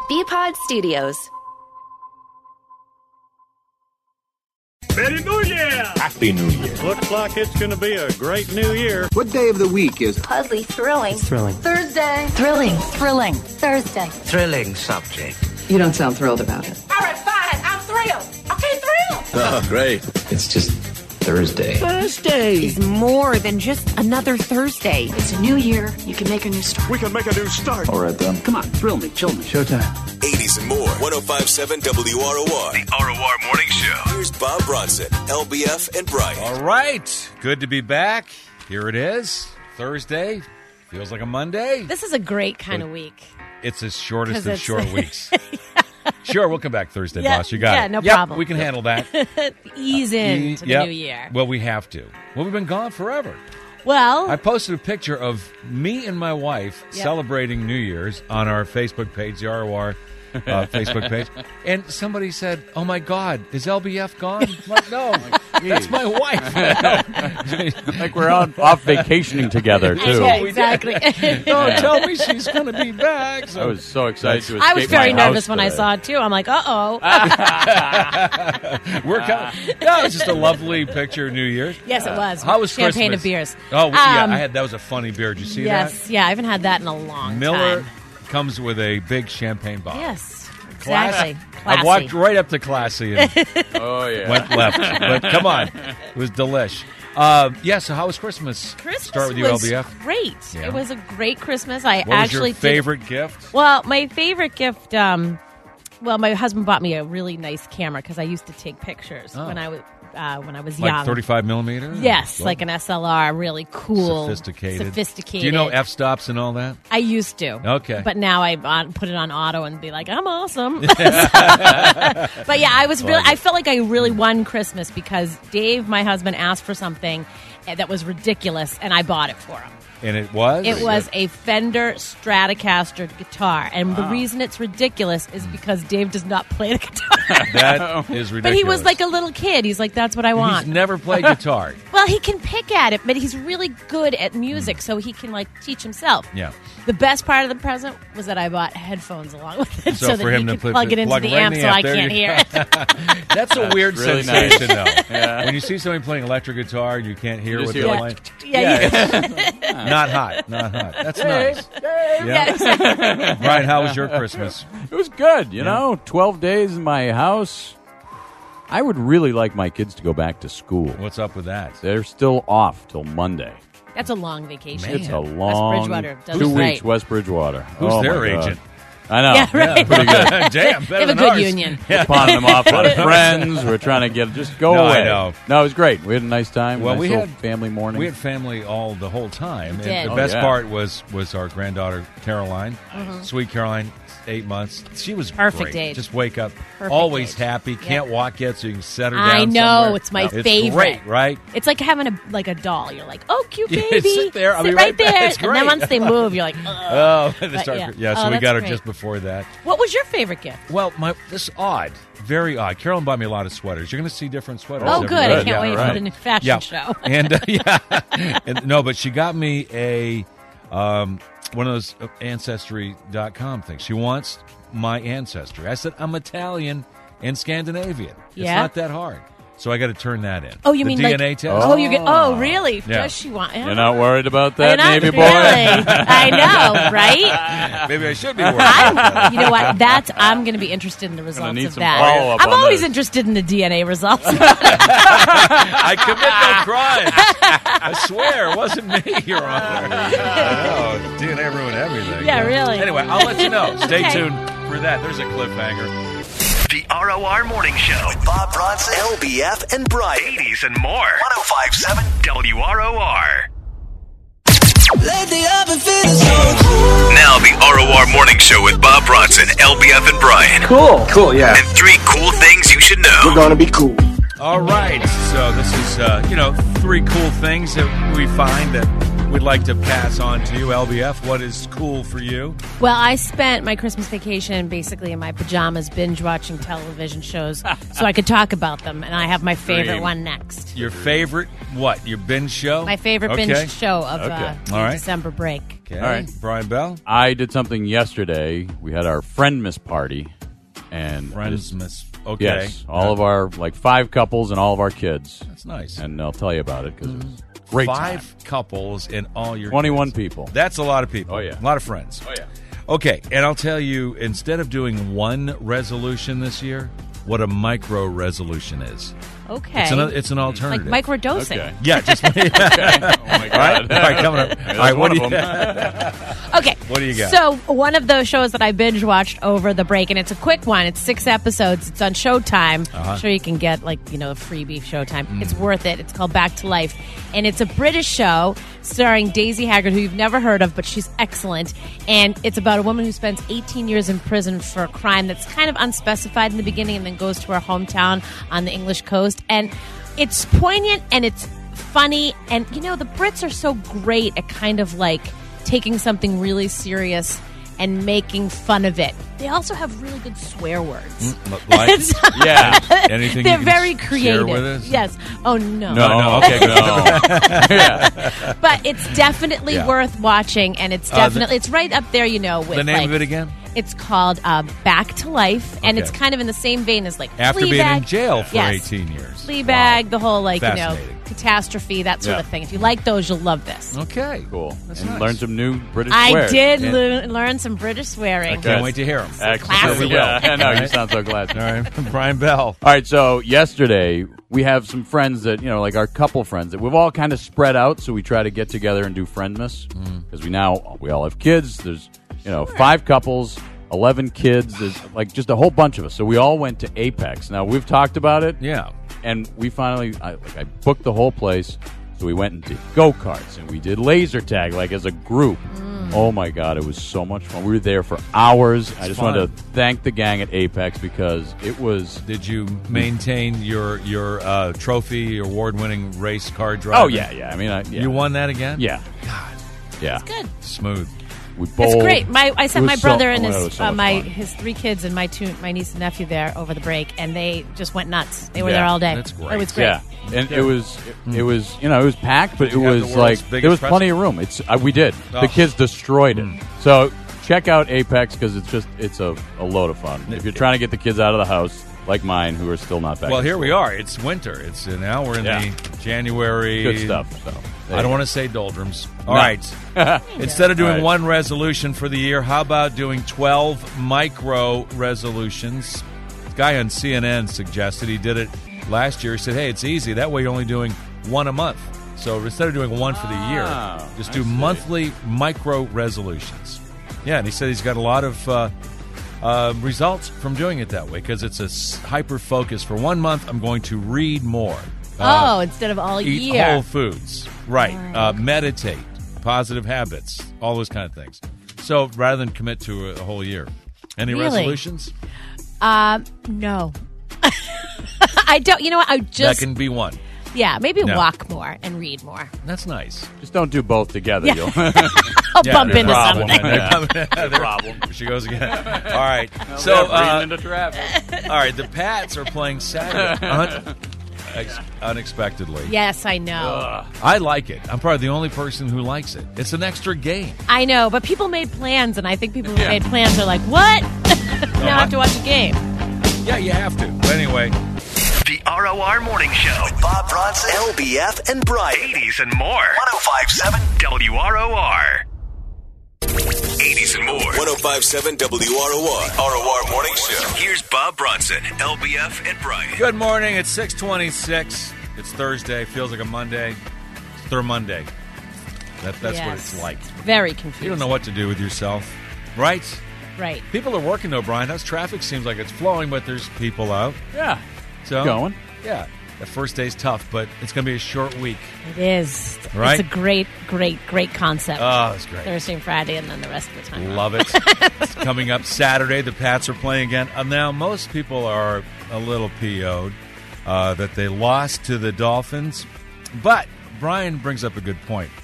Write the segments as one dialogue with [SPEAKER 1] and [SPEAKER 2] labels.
[SPEAKER 1] BPod Studios.
[SPEAKER 2] Merry New Year!
[SPEAKER 3] Happy New Year.
[SPEAKER 2] Looks like it's going to be a great new year.
[SPEAKER 4] What day of the week is
[SPEAKER 5] Puzzly, thrilling.
[SPEAKER 1] Thursday.
[SPEAKER 5] Thrilling. Thursday.
[SPEAKER 6] Thrilling subject.
[SPEAKER 7] You don't sound thrilled about it.
[SPEAKER 5] All right, fine. I'm thrilled. Okay, thrilled.
[SPEAKER 3] Oh, great.
[SPEAKER 6] It's just Thursday.
[SPEAKER 8] Is more than just another Thursday.
[SPEAKER 5] It's a new year. You can make a new start.
[SPEAKER 2] We can make a new start.
[SPEAKER 6] All right, then.
[SPEAKER 7] Come on, thrill me, chill me.
[SPEAKER 6] Showtime.
[SPEAKER 9] 80s and more. 105.7 WROR. The ROR Morning Show. Here's Bob Bronson, LBF, and Brian.
[SPEAKER 10] All right. Good to be back. Here it is. Thursday. Feels like a Monday.
[SPEAKER 11] This is a great kind of week.
[SPEAKER 10] It's the shortest
[SPEAKER 11] 'Cause
[SPEAKER 10] of
[SPEAKER 11] it's-
[SPEAKER 10] short weeks. Sure, we'll come back Thursday,
[SPEAKER 11] Yeah,
[SPEAKER 10] boss. You got it.
[SPEAKER 11] yeah, no problem.
[SPEAKER 10] We can handle that.
[SPEAKER 11] Ease into the new year.
[SPEAKER 10] Well, we have to. Well, we've been gone forever.
[SPEAKER 11] Well,
[SPEAKER 10] I posted a picture of me and my wife celebrating New Year's on our Facebook page, the ROR Facebook page. And somebody said, "Oh, my God, is LBF gone?" I'm like, no, that's my wife.
[SPEAKER 3] Like we're off vacationing together, too.
[SPEAKER 11] yeah, exactly.
[SPEAKER 10] No, tell me she's going to be back.
[SPEAKER 3] I was so excited to escape
[SPEAKER 11] I was very
[SPEAKER 3] my
[SPEAKER 11] nervous
[SPEAKER 3] house
[SPEAKER 11] when I
[SPEAKER 3] today.
[SPEAKER 11] saw it, too. I'm like, uh-oh.
[SPEAKER 10] We're coming. No, it's just a lovely picture of New Year's.
[SPEAKER 11] Yes, it was.
[SPEAKER 10] How was
[SPEAKER 11] Champagne
[SPEAKER 10] Christmas?
[SPEAKER 11] and beers.
[SPEAKER 10] Oh, yeah, that was a funny beer. Did you see
[SPEAKER 11] Yes, yeah, I haven't had that in a long
[SPEAKER 10] that? Miller
[SPEAKER 11] time.
[SPEAKER 10] comes with a big champagne bottle.
[SPEAKER 11] Yes,
[SPEAKER 10] Classy.
[SPEAKER 11] exactly.
[SPEAKER 10] I walked right up to Classy and
[SPEAKER 3] Oh, yeah.
[SPEAKER 10] went left. But come on. It was delish. So how was Christmas?
[SPEAKER 11] Christmas
[SPEAKER 10] Start with you,
[SPEAKER 11] was
[SPEAKER 10] LBF.
[SPEAKER 11] great.
[SPEAKER 10] Yeah.
[SPEAKER 11] It was a great Christmas. I
[SPEAKER 10] What
[SPEAKER 11] actually
[SPEAKER 10] was your favorite gift?
[SPEAKER 11] Well, my favorite gift, my husband bought me a really nice camera because I used to take pictures when I was
[SPEAKER 10] Like
[SPEAKER 11] young.
[SPEAKER 10] 35 millimeter?
[SPEAKER 11] Yes,
[SPEAKER 10] Well,
[SPEAKER 11] like an SLR, really cool.
[SPEAKER 10] Sophisticated.
[SPEAKER 11] Sophisticated.
[SPEAKER 10] Do you know f-stops and all that?
[SPEAKER 11] I used to.
[SPEAKER 10] Okay.
[SPEAKER 11] But now I put it on auto and be like, I'm awesome. But yeah, I felt like I really won Christmas because Dave, my husband, asked for something that was ridiculous and I bought it for him.
[SPEAKER 10] And it was?
[SPEAKER 11] It was a Fender Stratocaster guitar. And the reason it's ridiculous is because Dave does not play the guitar.
[SPEAKER 10] That is ridiculous.
[SPEAKER 11] But he was like a little kid. He's like, that's what I want.
[SPEAKER 10] He's never played guitar.
[SPEAKER 11] Well, he can pick at it, but he's really good at music, so he can, teach himself.
[SPEAKER 10] Yeah.
[SPEAKER 11] The best part of the present was that I bought headphones along with it
[SPEAKER 10] So
[SPEAKER 11] that
[SPEAKER 10] for him
[SPEAKER 11] he
[SPEAKER 10] to
[SPEAKER 11] could plug it into
[SPEAKER 10] plug
[SPEAKER 11] the
[SPEAKER 10] right in
[SPEAKER 11] amp
[SPEAKER 10] the
[SPEAKER 11] so
[SPEAKER 10] amp,
[SPEAKER 11] I
[SPEAKER 10] there
[SPEAKER 11] can't
[SPEAKER 10] you
[SPEAKER 11] hear it.
[SPEAKER 10] That's a weird
[SPEAKER 3] really
[SPEAKER 10] sensation,
[SPEAKER 3] nice.
[SPEAKER 10] though.
[SPEAKER 3] Yeah.
[SPEAKER 10] When you see somebody playing electric guitar and you can't hear
[SPEAKER 3] You
[SPEAKER 10] what
[SPEAKER 3] just
[SPEAKER 10] they're
[SPEAKER 3] hear
[SPEAKER 10] playing. Not hot. Not hot. That's nice. Yeah. Brian, how was your Christmas?
[SPEAKER 3] It was good, you know. 12 days in my house. I would really like my kids to go back to school.
[SPEAKER 10] What's up with that?
[SPEAKER 3] They're still off till Monday.
[SPEAKER 11] That's a long vacation.
[SPEAKER 3] It's a
[SPEAKER 11] West
[SPEAKER 3] long
[SPEAKER 11] Bridgewater does
[SPEAKER 3] 2
[SPEAKER 11] it
[SPEAKER 3] weeks.
[SPEAKER 11] right.
[SPEAKER 3] West Bridgewater.
[SPEAKER 10] Who's
[SPEAKER 3] Oh,
[SPEAKER 10] their
[SPEAKER 3] my God.
[SPEAKER 10] agent?
[SPEAKER 3] I know.
[SPEAKER 11] Yeah, right.
[SPEAKER 3] Pretty good.
[SPEAKER 10] Damn,
[SPEAKER 11] They
[SPEAKER 10] better
[SPEAKER 11] have a
[SPEAKER 10] than
[SPEAKER 11] good
[SPEAKER 10] ours.
[SPEAKER 11] union.
[SPEAKER 3] We're pawning them off on friends. We're trying to get just go
[SPEAKER 10] No,
[SPEAKER 3] away.
[SPEAKER 10] I know.
[SPEAKER 3] No, it was great. We had a nice time.
[SPEAKER 10] Well,
[SPEAKER 3] nice
[SPEAKER 10] we
[SPEAKER 3] little
[SPEAKER 10] had
[SPEAKER 3] family morning.
[SPEAKER 10] We had family all the whole time.
[SPEAKER 11] We
[SPEAKER 10] And
[SPEAKER 11] did.
[SPEAKER 10] the
[SPEAKER 11] Oh,
[SPEAKER 10] best
[SPEAKER 3] yeah.
[SPEAKER 10] part was our granddaughter Caroline, sweet Caroline, 8 months. She was
[SPEAKER 11] Perfect
[SPEAKER 10] great.
[SPEAKER 11] age.
[SPEAKER 10] Just wake up,
[SPEAKER 11] Perfect
[SPEAKER 10] always
[SPEAKER 11] age.
[SPEAKER 10] happy.
[SPEAKER 11] Yep.
[SPEAKER 10] Can't walk yet, so you can set her down.
[SPEAKER 11] I know.
[SPEAKER 10] somewhere.
[SPEAKER 11] It's my
[SPEAKER 10] It's
[SPEAKER 11] favorite.
[SPEAKER 10] great, right?
[SPEAKER 11] It's like having a doll. You're like, oh, cute
[SPEAKER 10] Yeah,
[SPEAKER 11] baby.
[SPEAKER 10] sit there. I'll be
[SPEAKER 11] Sit
[SPEAKER 10] right
[SPEAKER 11] right
[SPEAKER 10] back.
[SPEAKER 11] there.
[SPEAKER 10] It's
[SPEAKER 11] And then
[SPEAKER 10] great.
[SPEAKER 11] once they move, you're like,
[SPEAKER 10] Oh, they
[SPEAKER 11] But
[SPEAKER 10] start,
[SPEAKER 11] yeah.
[SPEAKER 10] so
[SPEAKER 11] Oh,
[SPEAKER 10] we
[SPEAKER 11] that's
[SPEAKER 10] got her
[SPEAKER 11] great.
[SPEAKER 10] just before that.
[SPEAKER 11] What was your favorite gift?
[SPEAKER 10] Well, this is odd, very odd. Carolyn bought me a lot of sweaters. You're going to see different sweaters.
[SPEAKER 11] Oh,
[SPEAKER 10] every
[SPEAKER 11] good. I
[SPEAKER 10] day.
[SPEAKER 11] can't
[SPEAKER 3] Yeah,
[SPEAKER 11] wait
[SPEAKER 3] right.
[SPEAKER 11] for the new fashion
[SPEAKER 10] Yeah,
[SPEAKER 11] show.
[SPEAKER 10] and no, but she got me a one of those Ancestry.com things. She wants my ancestry. I said I'm Italian and Scandinavian. It's
[SPEAKER 11] Yeah.
[SPEAKER 10] not that hard. So I got to turn that in.
[SPEAKER 11] Oh, you
[SPEAKER 10] the
[SPEAKER 11] mean
[SPEAKER 10] DNA
[SPEAKER 11] like?
[SPEAKER 10] test?
[SPEAKER 11] Oh, you get. Oh, really?
[SPEAKER 10] Yeah.
[SPEAKER 11] Does she want?
[SPEAKER 3] You're not worried about
[SPEAKER 11] You're
[SPEAKER 3] that,
[SPEAKER 11] not
[SPEAKER 3] Navy boy?
[SPEAKER 11] really. I know, right?
[SPEAKER 10] Maybe I should be worried.
[SPEAKER 11] You know what? I'm going to be interested in the results
[SPEAKER 3] need
[SPEAKER 11] of
[SPEAKER 3] some
[SPEAKER 11] that.
[SPEAKER 3] follow-up
[SPEAKER 11] I'm
[SPEAKER 3] on
[SPEAKER 11] always
[SPEAKER 3] this.
[SPEAKER 11] interested in the DNA results.
[SPEAKER 10] I commit no crimes. I swear, it wasn't me, Your Honor. I know. DNA ruined everything.
[SPEAKER 11] Yeah, really.
[SPEAKER 10] Anyway, I'll let you know. Stay
[SPEAKER 11] Okay.
[SPEAKER 10] tuned for that. There's a cliffhanger.
[SPEAKER 9] The ROR Morning Show with Bob Bronson, LBF, and Brian. 80s and more. 105.7 WROR. Now the ROR Morning Show with Bob Bronson, LBF, and Brian.
[SPEAKER 4] Cool, yeah.
[SPEAKER 9] And 3 cool things you should know.
[SPEAKER 4] We're gonna be cool.
[SPEAKER 10] All right. So this is, 3 cool things that we find that we'd like to pass on to you. LBF, what is cool for you?
[SPEAKER 11] Well, I spent my Christmas vacation basically in my pajamas binge-watching television shows so I could talk about them, and I have my favorite
[SPEAKER 10] Dream.
[SPEAKER 11] one next.
[SPEAKER 10] Your favorite, what? Your binge show?
[SPEAKER 11] My favorite binge show of
[SPEAKER 10] All right.
[SPEAKER 11] December break.
[SPEAKER 10] Okay.
[SPEAKER 3] All right.
[SPEAKER 10] Brian Bell?
[SPEAKER 3] I did something yesterday. We had our Friendmas party. And
[SPEAKER 10] Friendsmas. Okay.
[SPEAKER 3] Yes, all of our, 5 couples and all of our kids.
[SPEAKER 10] That's nice.
[SPEAKER 3] And I'll tell you about it because it was a great
[SPEAKER 10] 5
[SPEAKER 3] time.
[SPEAKER 10] couples and all your
[SPEAKER 3] 21
[SPEAKER 10] kids.
[SPEAKER 3] people.
[SPEAKER 10] That's a lot of people.
[SPEAKER 3] Oh, yeah.
[SPEAKER 10] A lot of friends.
[SPEAKER 3] Oh, yeah.
[SPEAKER 10] Okay, and I'll tell you, instead of doing one resolution this year, what a micro resolution is.
[SPEAKER 11] Okay.
[SPEAKER 10] It's an alternative.
[SPEAKER 11] Like microdosing.
[SPEAKER 3] Okay.
[SPEAKER 10] Yeah, just
[SPEAKER 3] Okay. Oh, my God.
[SPEAKER 10] All right, coming up.
[SPEAKER 3] That's
[SPEAKER 10] All right,
[SPEAKER 3] one
[SPEAKER 10] what
[SPEAKER 3] of
[SPEAKER 10] do you
[SPEAKER 3] them.
[SPEAKER 11] Okay.
[SPEAKER 10] What do you got?
[SPEAKER 11] So one of those shows that I binge watched over the break, and it's a quick one. It's 6 episodes. It's on Showtime. I'm sure you can get a freebie Showtime. It's worth it. It's called Back to Life, and it's a British show starring Daisy Haggard, who you've never heard of, but she's excellent. And it's about a woman who spends 18 years in prison for a crime that's kind of unspecified in the beginning, and then goes to her hometown on the English coast. And it's poignant and it's funny, and the Brits are so great at kind of taking something really serious and making fun of it. They also have really good swear words.
[SPEAKER 10] Like?
[SPEAKER 3] Yeah.
[SPEAKER 10] Anything
[SPEAKER 11] They're
[SPEAKER 10] you can
[SPEAKER 11] very
[SPEAKER 10] share
[SPEAKER 11] creative.
[SPEAKER 10] with us?
[SPEAKER 11] Yes. Oh no.
[SPEAKER 10] No. Okay, good.
[SPEAKER 3] Yeah.
[SPEAKER 11] But it's definitely
[SPEAKER 10] Yeah.
[SPEAKER 11] worth watching, and it's definitely it's right up there. With
[SPEAKER 10] The name of it again?
[SPEAKER 11] It's called Back to Life, and it's
[SPEAKER 10] Okay.
[SPEAKER 11] kind of in the same vein as
[SPEAKER 10] After being
[SPEAKER 11] Fleabag.
[SPEAKER 10] in jail for
[SPEAKER 11] Yes.
[SPEAKER 10] 18 years.
[SPEAKER 11] Fleabag,
[SPEAKER 10] Wow.
[SPEAKER 11] the whole
[SPEAKER 10] Fascinating.
[SPEAKER 11] catastrophe, that sort
[SPEAKER 3] Yeah.
[SPEAKER 11] of thing. If you like those, you'll love this.
[SPEAKER 10] Okay.
[SPEAKER 3] Cool.
[SPEAKER 10] That's
[SPEAKER 3] and
[SPEAKER 10] nice.
[SPEAKER 3] learn some new British
[SPEAKER 11] I
[SPEAKER 3] swears.
[SPEAKER 11] did
[SPEAKER 10] And-
[SPEAKER 11] learn some British swearing.
[SPEAKER 10] Can't wait to hear them.
[SPEAKER 3] Excellent.
[SPEAKER 11] classic.
[SPEAKER 10] We will.
[SPEAKER 3] Yeah, I know. You sound so glad.
[SPEAKER 10] All right, Brian Bell.
[SPEAKER 3] All right, so yesterday we have some friends that, our couple friends that we've all kind of spread out, so we try to get together and do Friendmas because we all have kids. There's, 5 couples, 11 kids. There's just a whole bunch of us. So we all went to Apex. Now, we've talked about it.
[SPEAKER 10] Yeah.
[SPEAKER 3] And we finally, I booked the whole place. So we went and did go-karts and we did laser tag as a group. Oh my God, it was so much fun. We were there for hours. I just wanted to thank the gang at Apex because it was.
[SPEAKER 10] Did you maintain your trophy, your award-winning race car driving?
[SPEAKER 3] Oh yeah. I mean, yeah.
[SPEAKER 10] You won that again?
[SPEAKER 3] Yeah. God. Yeah.
[SPEAKER 11] Good.
[SPEAKER 10] Smooth.
[SPEAKER 3] We bowled.
[SPEAKER 11] It's great. I sent
[SPEAKER 3] It
[SPEAKER 11] my
[SPEAKER 3] was
[SPEAKER 11] brother
[SPEAKER 3] so-
[SPEAKER 11] and
[SPEAKER 3] oh, it was so much fun.
[SPEAKER 11] his 3 kids and my niece and nephew there over the break, and they just went nuts. They were
[SPEAKER 3] Yeah,
[SPEAKER 11] there all day.
[SPEAKER 10] that's great.
[SPEAKER 11] It was great.
[SPEAKER 3] Yeah, and it was it was packed, but it
[SPEAKER 10] You got the
[SPEAKER 3] was
[SPEAKER 10] world's
[SPEAKER 3] there
[SPEAKER 10] biggest
[SPEAKER 3] was plenty of room. We did.
[SPEAKER 10] Oh.
[SPEAKER 3] The kids destroyed it. So check out Apex because it's a load of fun. If you're trying to get the kids out of the house, like mine, who are still not back.
[SPEAKER 10] Well,
[SPEAKER 3] in
[SPEAKER 10] here
[SPEAKER 3] school.
[SPEAKER 10] we are. It's winter. It's now we're in the January.
[SPEAKER 3] Good stuff. So
[SPEAKER 10] I don't want to say doldrums. All right. Instead of doing
[SPEAKER 3] All right.
[SPEAKER 10] one resolution for the year, how about doing 12 micro resolutions? The guy on CNN suggested he did it last year. He said, hey, it's easy. That way you're only doing one a month. So instead of doing one for the year, just do monthly micro resolutions. Yeah, and he said he's got a lot of results from doing it that way because it's a hyper focus. For 1 month, I'm going to read more.
[SPEAKER 11] Instead of all
[SPEAKER 10] Eat
[SPEAKER 11] year.
[SPEAKER 10] whole foods. Right. Meditate. Positive habits. All those kind of things. So rather than commit to a whole year. Any
[SPEAKER 11] Really?
[SPEAKER 10] resolutions?
[SPEAKER 11] No. I don't. You know what?
[SPEAKER 10] That can be one.
[SPEAKER 11] Maybe
[SPEAKER 10] No.
[SPEAKER 11] walk more and read more.
[SPEAKER 10] That's nice.
[SPEAKER 3] Just don't do both together.
[SPEAKER 11] Yeah.
[SPEAKER 3] You'll
[SPEAKER 11] I'll bump
[SPEAKER 10] no
[SPEAKER 11] into
[SPEAKER 10] problem.
[SPEAKER 11] something.
[SPEAKER 10] Yeah.
[SPEAKER 3] problem.
[SPEAKER 10] There she goes again. All right. So,
[SPEAKER 3] breathing into traffic.
[SPEAKER 10] all right. The Pats are playing Saturday. Unexpectedly.
[SPEAKER 11] Yes, I know.
[SPEAKER 10] I like it. I'm probably the only person who likes it. It's an extra game.
[SPEAKER 11] I know, but people made plans, and I think people who made plans are like, what? Now I have to watch a game.
[SPEAKER 10] Yeah, you have to. But anyway.
[SPEAKER 9] The ROR Morning Show with Bob Bronson, LBF, and Brian. 80s and more. 1057 WROR. 80s and more.
[SPEAKER 12] 1057 WROR. ROR Morning Show.
[SPEAKER 9] Here's Bob Bronson, LBF, and Brian.
[SPEAKER 10] Good morning. It's 6:26. It's Thursday. Feels like a Monday. It's Thur Monday. That's what
[SPEAKER 11] Yes.
[SPEAKER 10] it's like.
[SPEAKER 11] Very confusing.
[SPEAKER 10] You don't know what to do with yourself, right?
[SPEAKER 11] Right.
[SPEAKER 10] People are working though, Brian. How's traffic? Seems like it's flowing, but there's people out.
[SPEAKER 3] Yeah.
[SPEAKER 10] So
[SPEAKER 3] Going.
[SPEAKER 10] Yeah. The first day's tough, but it's going to be a short week.
[SPEAKER 11] It is.
[SPEAKER 10] Right?
[SPEAKER 11] It's a great concept.
[SPEAKER 10] Oh, it's great.
[SPEAKER 11] Thursday and Friday, and then the rest of the time.
[SPEAKER 10] Love it. It's coming up Saturday. The Pats are playing again. Now, most people are a little PO'd that they lost to the Dolphins. But Brian brings up a good point.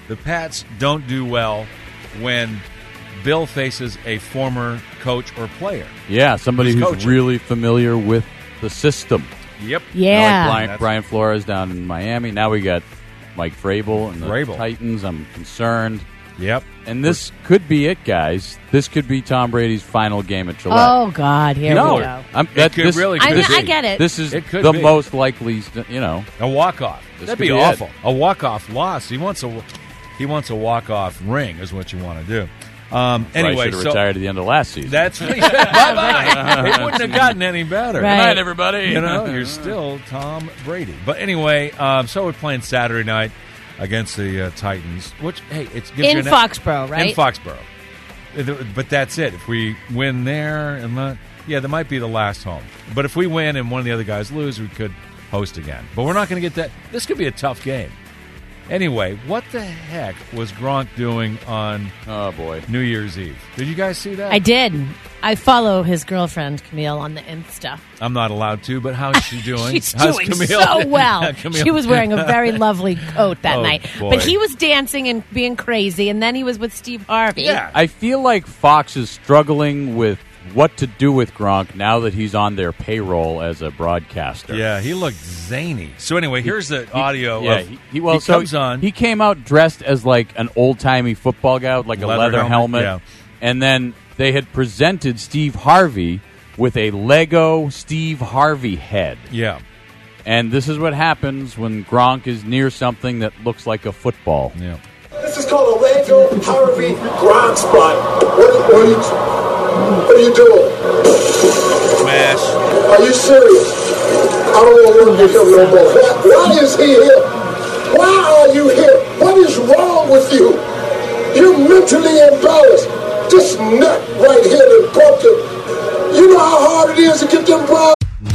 [SPEAKER 10] The Pats don't do well when Bill faces a former coach or player.
[SPEAKER 3] Yeah, somebody who's
[SPEAKER 10] coaching.
[SPEAKER 3] really familiar with the system.
[SPEAKER 10] Yep.
[SPEAKER 11] Yeah.
[SPEAKER 3] Like Brian Flores down in Miami. Now we got Mike Vrabel and the Titans. I'm concerned.
[SPEAKER 10] Yep.
[SPEAKER 3] And this could be it, guys. This could be Tom Brady's final game at Gillette.
[SPEAKER 11] Oh, God. Here we go.
[SPEAKER 3] I
[SPEAKER 11] get it.
[SPEAKER 3] This is
[SPEAKER 10] It could
[SPEAKER 3] the
[SPEAKER 10] be.
[SPEAKER 3] most likely,
[SPEAKER 10] A walk-off.
[SPEAKER 3] This
[SPEAKER 10] That'd
[SPEAKER 3] could
[SPEAKER 10] be
[SPEAKER 3] be
[SPEAKER 10] awful.
[SPEAKER 3] it.
[SPEAKER 10] A walk-off loss. He wants a walk-off ring is what you want to do. Anyway,
[SPEAKER 3] should have retired at the end of last season.
[SPEAKER 10] That's what he said. Bye-bye. It wouldn't have gotten any better.
[SPEAKER 3] Right. Good night, everybody.
[SPEAKER 10] You know, you're still Tom Brady. But anyway, so we're playing Saturday night against the Titans, which, hey, it's gives
[SPEAKER 11] in
[SPEAKER 10] you
[SPEAKER 11] Foxborough, right?
[SPEAKER 10] In Foxborough. But that's it. If we win there, and that might be the last home. But if we win and one of the other guys lose, we could host again. But we're not going to get that. This could be a tough game. Anyway, what the heck was Gronk doing on New Year's Eve? Did you guys see that?
[SPEAKER 11] I did. I follow his girlfriend, Camille, on the Insta.
[SPEAKER 10] I'm not allowed to, but how's she doing?
[SPEAKER 11] She's
[SPEAKER 10] How's
[SPEAKER 11] doing
[SPEAKER 10] Camille?
[SPEAKER 11] so well.
[SPEAKER 10] Camille?
[SPEAKER 11] She was wearing a very lovely coat that
[SPEAKER 10] Oh,
[SPEAKER 11] night.
[SPEAKER 10] boy.
[SPEAKER 11] But he was dancing and being crazy, and then he was with Steve Harvey.
[SPEAKER 3] I feel like Fox is struggling with what to do with Gronk now that he's on their payroll as a broadcaster.
[SPEAKER 10] Yeah, he looked zany. So anyway, here's the audio.
[SPEAKER 3] Yeah,
[SPEAKER 10] he
[SPEAKER 3] comes
[SPEAKER 10] on.
[SPEAKER 3] He came out dressed as like an old-timey football guy with like a leather helmet.
[SPEAKER 10] Yeah.
[SPEAKER 3] And then they had presented Steve Harvey with a Lego Steve Harvey head.
[SPEAKER 10] Yeah.
[SPEAKER 3] And this is what happens when Gronk is near something that looks like a football.
[SPEAKER 10] Yeah.
[SPEAKER 13] This is called a Lego Harvey Gronk spot. What are you doing?
[SPEAKER 10] Smash.
[SPEAKER 13] Are you serious? I don't want to work with him no more. Why is he here? Why are you here? What is wrong with you? You're mentally imbalanced. This nut right here that broke it. You know how hard it is to get them problems.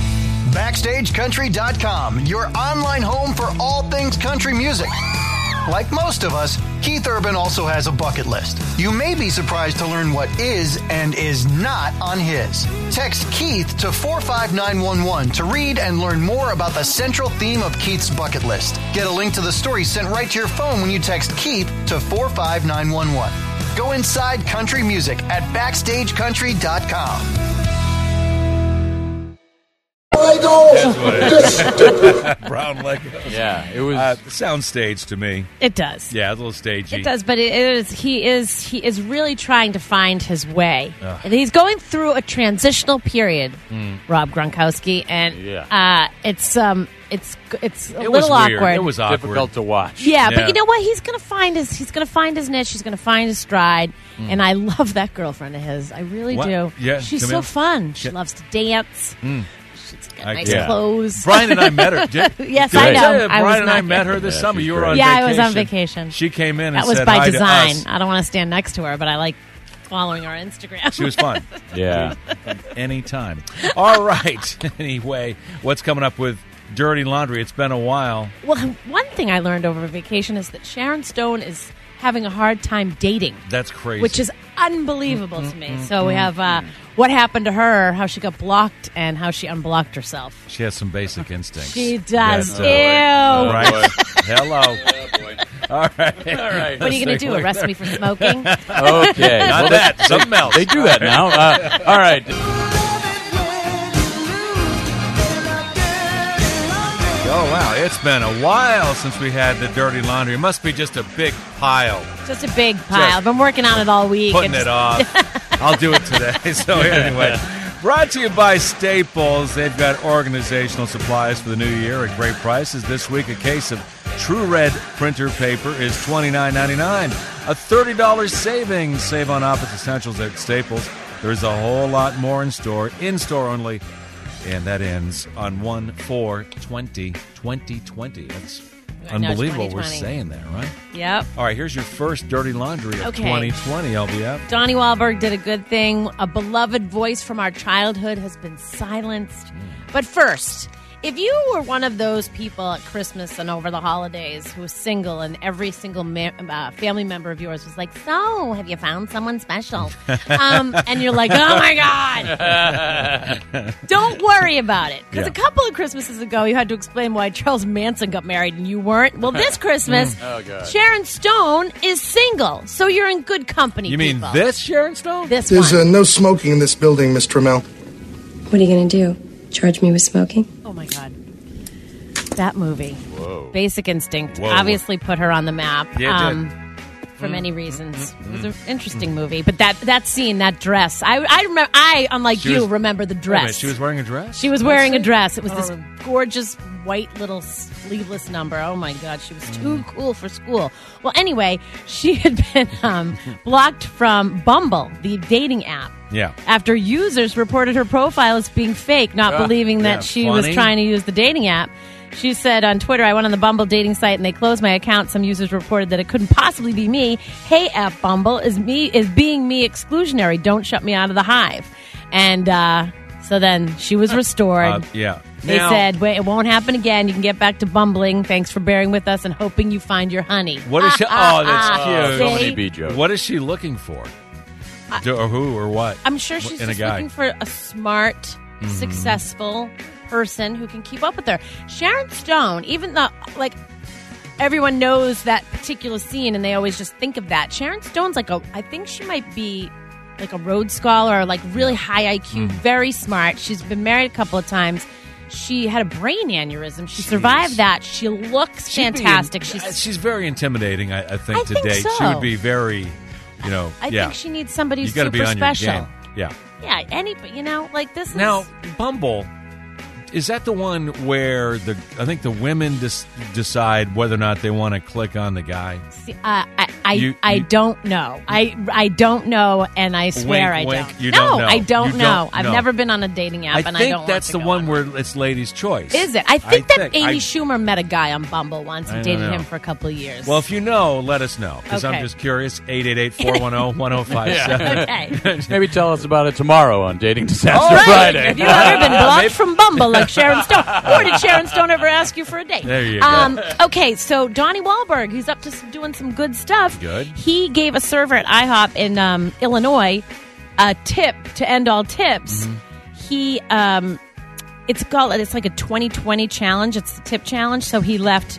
[SPEAKER 14] BackstageCountry.com, your online home for all things country music. Like most of us, Keith Urban also has a bucket list. You may be surprised to learn what is and is not on his. Text Keith to 45911 to read and learn more about the central theme of Keith's bucket list. Get a link to the story sent right to your phone when you text Keith to 45911. Go inside country music at BackstageCountry.com.
[SPEAKER 10] That's what it is. Brown Legos.
[SPEAKER 3] Yeah, it was
[SPEAKER 10] soundstage to me.
[SPEAKER 11] It does.
[SPEAKER 10] Yeah, a little stagey.
[SPEAKER 11] It does, but he is really trying to find his way.
[SPEAKER 10] Ugh.
[SPEAKER 11] And he's going through a transitional period, Rob Gronkowski, and it's a little awkward.
[SPEAKER 10] It was awkward.
[SPEAKER 3] Difficult to watch.
[SPEAKER 11] Yeah, but you know what? He's going to find his niche. He's going to find his stride. And I love that girlfriend of his. I really do.
[SPEAKER 10] Yeah,
[SPEAKER 11] she's
[SPEAKER 10] Camille?
[SPEAKER 11] so fun. She loves to dance. She's got nice clothes.
[SPEAKER 10] Brian and I met her.
[SPEAKER 11] Yes, I know.
[SPEAKER 10] Brian and I met her this summer. You were on vacation.
[SPEAKER 11] Yeah, I was on vacation.
[SPEAKER 10] She came in and
[SPEAKER 11] that was
[SPEAKER 10] said
[SPEAKER 11] by
[SPEAKER 10] hi
[SPEAKER 11] design.
[SPEAKER 10] to us.
[SPEAKER 11] I don't want to stand next to her, but I like following her on Instagram.
[SPEAKER 10] She was fun.
[SPEAKER 3] Yeah.
[SPEAKER 10] Anytime. All right. Anyway, what's coming up with Dirty Laundry? It's been a while.
[SPEAKER 11] Well, one thing I learned over vacation is that Sharon Stone is having a hard time dating.
[SPEAKER 10] That's crazy.
[SPEAKER 11] Which is unbelievable to me. So we have what happened to her, how she got blocked, and how she unblocked herself.
[SPEAKER 10] She has some basic instincts.
[SPEAKER 11] She does. Ew.
[SPEAKER 10] All right. Hello. All right.
[SPEAKER 11] What are you going to do? Arrest me for smoking?
[SPEAKER 3] Okay.
[SPEAKER 10] Not that. Something else.
[SPEAKER 3] They do that now. All right.
[SPEAKER 10] Oh, wow. It's been a while since we had the Dirty Laundry. It must be just a big pile.
[SPEAKER 11] Just a big pile. I've been working on it all week.
[SPEAKER 10] Putting it off. I'll do it today. So anyway, brought to you by Staples. They've got organizational supplies for the new year at great prices. This week, a case of True Red printer paper is $29.99. A $30 savings. Save on office essentials at Staples. There's a whole lot more in store only. And that ends on 1/4/2020. That's unbelievable. We're saying that, right?
[SPEAKER 11] Yep.
[SPEAKER 10] All right, here's your first Dirty Laundry of 2020, LBF.
[SPEAKER 11] Donnie Wahlberg did a good thing. A beloved voice from our childhood has been silenced. But first, If you were one of those people at Christmas and over the holidays who was single and every single family member of yours was like, so, have you found someone special? And you're like, oh, my God. Don't worry about it. Because a couple of Christmases ago, you had to explain why Charles Manson got married and you weren't. Well, this Christmas, Sharon Stone is single. So you're in good company,
[SPEAKER 10] You mean this Sharon Stone?
[SPEAKER 11] This
[SPEAKER 13] There's
[SPEAKER 11] one.
[SPEAKER 13] no smoking in this building, Miss Trammell.
[SPEAKER 15] What are you going to do? Charge me with smoking?
[SPEAKER 11] Oh, my God. That movie.
[SPEAKER 3] Whoa.
[SPEAKER 11] Basic Instinct.
[SPEAKER 10] Whoa.
[SPEAKER 11] Obviously put her on the map.
[SPEAKER 10] Yeah, it did.
[SPEAKER 11] For many reasons. It was an interesting movie. But that scene, that dress, I remember, unlike you, remember the
[SPEAKER 10] Wait a
[SPEAKER 11] dress.
[SPEAKER 10] minute, she was wearing a dress?
[SPEAKER 11] She was wearing a dress. It was this gorgeous white little sleeveless number. Oh, my God. She was too cool for school. Well, anyway, she had been blocked from Bumble, the dating app.
[SPEAKER 10] Yeah.
[SPEAKER 11] After users reported her profile as being fake, not believing that she was trying to use the dating app. She said on Twitter, I went on the Bumble dating site and they closed my account. Some users reported that it couldn't possibly be me. Hey, app Bumble, is being me exclusionary. Don't shut me out of the hive. And so then she was restored.
[SPEAKER 10] Yeah.
[SPEAKER 11] They said, wait, it won't happen again. You can get back to bumbling. Thanks for bearing with us and hoping you find your honey.
[SPEAKER 10] What is she? Oh, that's cute.
[SPEAKER 3] So many B jokes.
[SPEAKER 10] What is she looking for? Or who or what?
[SPEAKER 11] I'm sure she's
[SPEAKER 10] in
[SPEAKER 11] just
[SPEAKER 10] a guy.
[SPEAKER 11] looking for a smart, successful person who can keep up with her. Sharon Stone, even though, like, everyone knows that particular scene and they always just think of that. Sharon Stone's like I think she might be like a Rhodes Scholar or like really high IQ, very smart. She's been married a couple of times. She had a brain aneurysm. She survived that. She looks fantastic.
[SPEAKER 10] She's very intimidating, I think,
[SPEAKER 11] I
[SPEAKER 10] to
[SPEAKER 11] think
[SPEAKER 10] date.
[SPEAKER 11] so.
[SPEAKER 10] She would be very,
[SPEAKER 11] I think she needs somebody
[SPEAKER 10] You gotta
[SPEAKER 11] super
[SPEAKER 10] be on
[SPEAKER 11] special.
[SPEAKER 10] your game. Yeah.
[SPEAKER 11] Yeah, like this is...
[SPEAKER 10] Now, Bumble, is that the one where I think the women decide whether or not they want to click on the guy?
[SPEAKER 11] See, I don't know. I don't know, and I swear
[SPEAKER 10] Wink,
[SPEAKER 11] I
[SPEAKER 10] wink,
[SPEAKER 11] don't.
[SPEAKER 10] you
[SPEAKER 11] No,
[SPEAKER 10] don't know.
[SPEAKER 11] I don't
[SPEAKER 10] You
[SPEAKER 11] know.
[SPEAKER 10] don't
[SPEAKER 11] I've
[SPEAKER 10] know.
[SPEAKER 11] never been on a dating app, and I don't
[SPEAKER 10] think that's the one where it's ladies' choice.
[SPEAKER 11] Is it? I think Amy Schumer met a guy on Bumble once and dated him for a couple of years.
[SPEAKER 10] Well, if you know, let us know, because
[SPEAKER 11] Okay.
[SPEAKER 10] I'm just curious. 888-410-1057.
[SPEAKER 11] Okay.
[SPEAKER 3] Maybe tell us about it tomorrow on Dating Disaster
[SPEAKER 11] Right.
[SPEAKER 3] Friday.
[SPEAKER 11] Have you ever been blocked from Bumble like Sharon Stone? Or did Sharon Stone ever ask you for a date?
[SPEAKER 10] There you go.
[SPEAKER 11] Okay, so Donnie Wahlberg, he's up to doing some good stuff.
[SPEAKER 10] Good.
[SPEAKER 11] He gave a server at IHOP in Illinois a tip to end all tips. He it's like a 2020 challenge. It's the tip challenge. So he left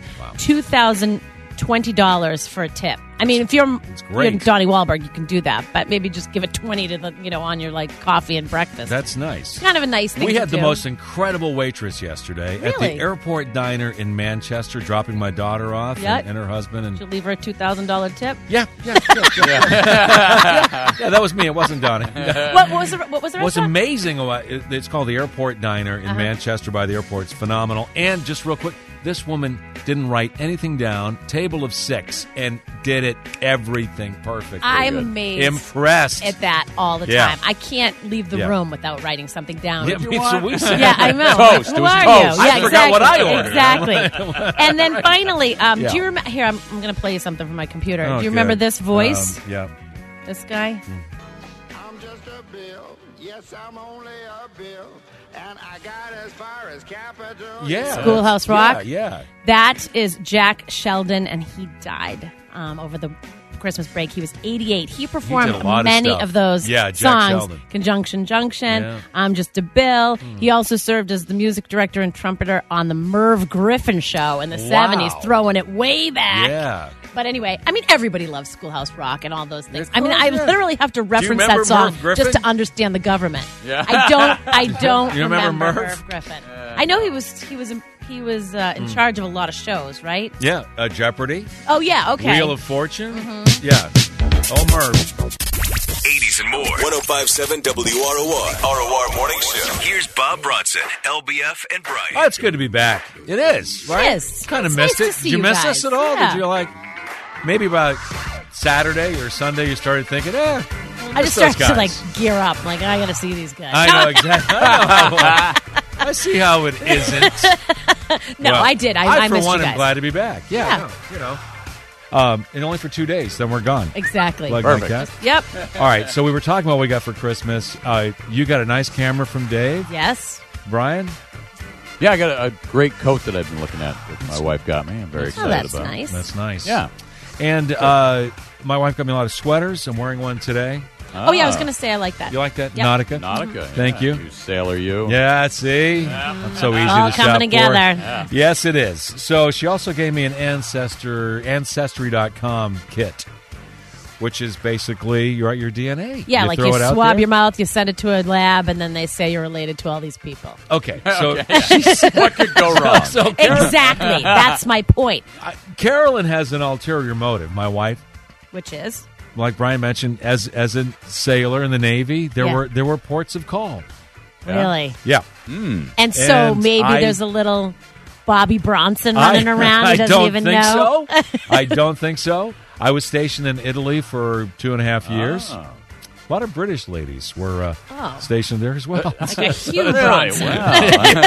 [SPEAKER 11] $2,020 for a tip. I mean, if you're Donnie Wahlberg, you can do that, but maybe just give it 20 to the on your like coffee and breakfast.
[SPEAKER 10] That's nice.
[SPEAKER 11] Kind of a nice thing.
[SPEAKER 10] We
[SPEAKER 11] to
[SPEAKER 10] had the
[SPEAKER 11] do.
[SPEAKER 10] most incredible waitress yesterday at the
[SPEAKER 11] Really?
[SPEAKER 10] airport diner in Manchester, dropping my daughter off
[SPEAKER 11] Yep.
[SPEAKER 10] and her husband. And
[SPEAKER 11] Did you leave her a $2,000 tip?
[SPEAKER 10] yeah, that was me. It wasn't Donnie.
[SPEAKER 11] What was the
[SPEAKER 10] What's
[SPEAKER 11] restaurant?
[SPEAKER 10] amazing about it's called the Airport Diner in Manchester by the airport. It's phenomenal. And just real quick, this woman didn't write anything down. Table of 6 and did it everything perfect.
[SPEAKER 11] I'm amazed.
[SPEAKER 10] Impressed
[SPEAKER 11] At that all the
[SPEAKER 10] Yeah.
[SPEAKER 11] time. I can't leave the
[SPEAKER 10] Yeah.
[SPEAKER 11] room without writing something down.
[SPEAKER 10] Yeah, me too. We said-
[SPEAKER 11] Yeah, I know.
[SPEAKER 3] Toast.
[SPEAKER 11] Who
[SPEAKER 3] It was
[SPEAKER 11] are
[SPEAKER 3] toast.
[SPEAKER 11] you?
[SPEAKER 10] I
[SPEAKER 11] Yeah,
[SPEAKER 10] forgot
[SPEAKER 11] exactly.
[SPEAKER 10] what I ordered.
[SPEAKER 11] Exactly. And then finally, do you remember? Here, I'm going to play you something from my computer.
[SPEAKER 10] Oh,
[SPEAKER 11] do you remember
[SPEAKER 10] good.
[SPEAKER 11] this voice?
[SPEAKER 10] Yeah.
[SPEAKER 11] This guy?
[SPEAKER 13] I'm just a bill. Yes, I'm only a bill. And I got as far as Capitol.
[SPEAKER 10] Yeah.
[SPEAKER 11] Schoolhouse Rock?
[SPEAKER 10] Yeah.
[SPEAKER 11] That is Jack Sheldon, and he died over the Christmas break. He was 88. He performed
[SPEAKER 10] a lot of
[SPEAKER 11] many
[SPEAKER 10] stuff.
[SPEAKER 11] of those
[SPEAKER 10] Yeah, Jack
[SPEAKER 11] songs.
[SPEAKER 10] Sheldon.
[SPEAKER 11] Conjunction Junction,
[SPEAKER 10] Yeah.
[SPEAKER 11] I'm Just a Bill. He also served as the music director and trumpeter on the Merv Griffin Show in the 70s, throwing it way back.
[SPEAKER 10] Yeah.
[SPEAKER 11] But anyway, I mean, everybody loves Schoolhouse Rock and all those things. I mean,
[SPEAKER 10] course,
[SPEAKER 11] I
[SPEAKER 10] yeah.
[SPEAKER 11] literally have to reference
[SPEAKER 10] remember
[SPEAKER 11] that song
[SPEAKER 10] Merv Griffin?
[SPEAKER 11] just to understand the government.
[SPEAKER 3] Yeah.
[SPEAKER 11] I don't
[SPEAKER 10] You remember
[SPEAKER 11] Merv Griffin. I know he was in charge of a lot of shows, right?
[SPEAKER 10] Yeah. Jeopardy.
[SPEAKER 11] Oh yeah, okay.
[SPEAKER 10] Wheel of Fortune. Yeah. Oh, Merv.
[SPEAKER 12] 80s and more. 1057 WROR. ROR Morning Show. Here's Bob Bronson, LBF, and Brian.
[SPEAKER 10] Oh, it's good to be back. It is, right?
[SPEAKER 11] It is.
[SPEAKER 10] Kind of
[SPEAKER 11] It's
[SPEAKER 10] missed
[SPEAKER 11] nice
[SPEAKER 10] it.
[SPEAKER 11] to see
[SPEAKER 10] Did you
[SPEAKER 11] you
[SPEAKER 10] miss
[SPEAKER 11] guys.
[SPEAKER 10] us at all?
[SPEAKER 11] Yeah.
[SPEAKER 10] Did you maybe about Saturday or Sunday you started thinking,
[SPEAKER 11] I just
[SPEAKER 10] those
[SPEAKER 11] started to
[SPEAKER 10] guys.
[SPEAKER 11] gear up. Like, I got to see these guys.
[SPEAKER 10] I know exactly. I see how it isn't.
[SPEAKER 11] No,
[SPEAKER 10] Well,
[SPEAKER 11] I did. I
[SPEAKER 10] for
[SPEAKER 11] missed
[SPEAKER 10] one,
[SPEAKER 11] you
[SPEAKER 10] am
[SPEAKER 11] guys.
[SPEAKER 10] glad to be back. Yeah. No, and only for 2 days, then we're gone.
[SPEAKER 11] Exactly.
[SPEAKER 10] Like
[SPEAKER 3] Perfect.
[SPEAKER 10] that.
[SPEAKER 11] Yep.
[SPEAKER 10] All right, so we were talking about what we got for Christmas. You got a nice camera from Dave.
[SPEAKER 11] Yes.
[SPEAKER 10] Brian?
[SPEAKER 3] Yeah, I got a great coat that I've been looking at that my wife got me. I'm very excited
[SPEAKER 11] that's
[SPEAKER 3] about.
[SPEAKER 11] nice.
[SPEAKER 10] That's nice.
[SPEAKER 3] Yeah.
[SPEAKER 10] And my wife got me a lot of sweaters. I'm wearing one today.
[SPEAKER 11] Oh, yeah, I was going to say I like that.
[SPEAKER 10] You like that?
[SPEAKER 11] Yep.
[SPEAKER 10] Nautica?
[SPEAKER 3] Nautica.
[SPEAKER 10] Thank you.
[SPEAKER 3] Sailor you.
[SPEAKER 10] Yeah, see? I'm so easy
[SPEAKER 11] All
[SPEAKER 10] to shop
[SPEAKER 11] coming together.
[SPEAKER 10] for.
[SPEAKER 3] Yeah.
[SPEAKER 10] Yes, it is. So she also gave me an Ancestry.com kit, which is basically you write your DNA.
[SPEAKER 11] Yeah, like
[SPEAKER 10] throw
[SPEAKER 11] you
[SPEAKER 10] it out
[SPEAKER 11] swab
[SPEAKER 10] there.
[SPEAKER 11] your mouth, you send it to a lab, and then they say you're related to all these people.
[SPEAKER 10] Okay, so
[SPEAKER 3] What could go wrong?
[SPEAKER 10] so
[SPEAKER 11] Exactly. That's my point.
[SPEAKER 10] Carolyn has an ulterior motive. My wife,
[SPEAKER 11] Which is?
[SPEAKER 10] like Brian mentioned, as a sailor in the Navy, there
[SPEAKER 11] Yeah.
[SPEAKER 10] were ports of call.
[SPEAKER 11] Really?
[SPEAKER 10] Yeah.
[SPEAKER 11] And so
[SPEAKER 10] And
[SPEAKER 11] maybe
[SPEAKER 10] I-
[SPEAKER 11] there's a little Bobby Bronson running around who doesn't even
[SPEAKER 10] think
[SPEAKER 11] know.
[SPEAKER 10] So. I don't think so. I was stationed in Italy for 2.5 years.
[SPEAKER 3] Oh.
[SPEAKER 10] A lot of British ladies were stationed there as well.
[SPEAKER 11] Like a Hugh
[SPEAKER 3] Really?
[SPEAKER 11] Bronson.
[SPEAKER 3] Wow.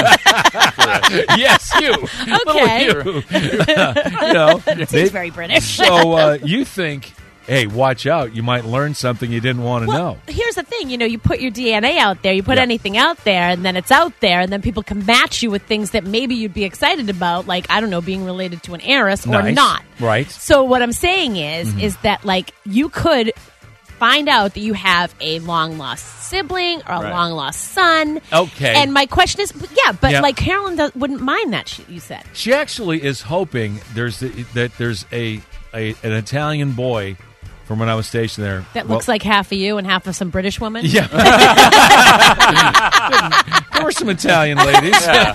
[SPEAKER 10] Yes, you.
[SPEAKER 11] Okay.
[SPEAKER 10] Little you.
[SPEAKER 11] Seems very British.
[SPEAKER 10] So you think, hey, watch out. You might learn something you didn't want to
[SPEAKER 11] Well,
[SPEAKER 10] know.
[SPEAKER 11] here's the thing. You put your DNA out there, you put
[SPEAKER 10] Yeah.
[SPEAKER 11] anything out there, and then it's out there, and then people can match you with things that maybe you'd be excited about, like, I don't know, being related to an heiress or
[SPEAKER 10] Nice.
[SPEAKER 11] not.
[SPEAKER 10] Right.
[SPEAKER 11] So what I'm saying is that, like, you could find out that you have a long-lost sibling or a
[SPEAKER 3] Right.
[SPEAKER 11] long-lost son.
[SPEAKER 10] Okay.
[SPEAKER 11] And my question is,
[SPEAKER 10] Yeah.
[SPEAKER 11] like, Carolyn wouldn't mind that, you said.
[SPEAKER 10] She actually is hoping there's an Italian boy from when I was stationed there.
[SPEAKER 11] That looks like half of you and half of some British woman?
[SPEAKER 10] Yeah. There were some Italian ladies.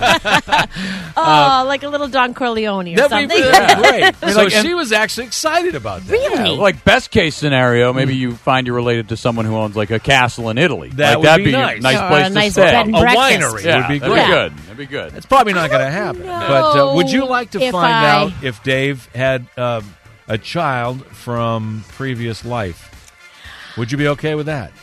[SPEAKER 11] Like a little Don Corleone or
[SPEAKER 10] That'd
[SPEAKER 11] something.
[SPEAKER 10] be great. So
[SPEAKER 3] like,
[SPEAKER 10] she was actually excited about that.
[SPEAKER 11] Really?
[SPEAKER 3] Yeah, like best case scenario, maybe you find you're related to someone who owns like a castle in Italy.
[SPEAKER 10] That
[SPEAKER 3] like,
[SPEAKER 10] would
[SPEAKER 3] that'd
[SPEAKER 10] be
[SPEAKER 3] a
[SPEAKER 10] nice.
[SPEAKER 3] nice
[SPEAKER 11] Or
[SPEAKER 3] place
[SPEAKER 11] a
[SPEAKER 3] to
[SPEAKER 11] nice
[SPEAKER 3] stay.
[SPEAKER 11] bed and
[SPEAKER 10] A
[SPEAKER 11] breakfast.
[SPEAKER 10] winery
[SPEAKER 3] Yeah,
[SPEAKER 10] would be
[SPEAKER 3] that'd
[SPEAKER 10] great.
[SPEAKER 3] be good. That'd be good.
[SPEAKER 10] It's probably not going to happen.
[SPEAKER 11] know
[SPEAKER 10] But would you like to
[SPEAKER 11] if
[SPEAKER 10] find
[SPEAKER 11] I-
[SPEAKER 10] out if Dave had a child from previous life? Would you be okay with that?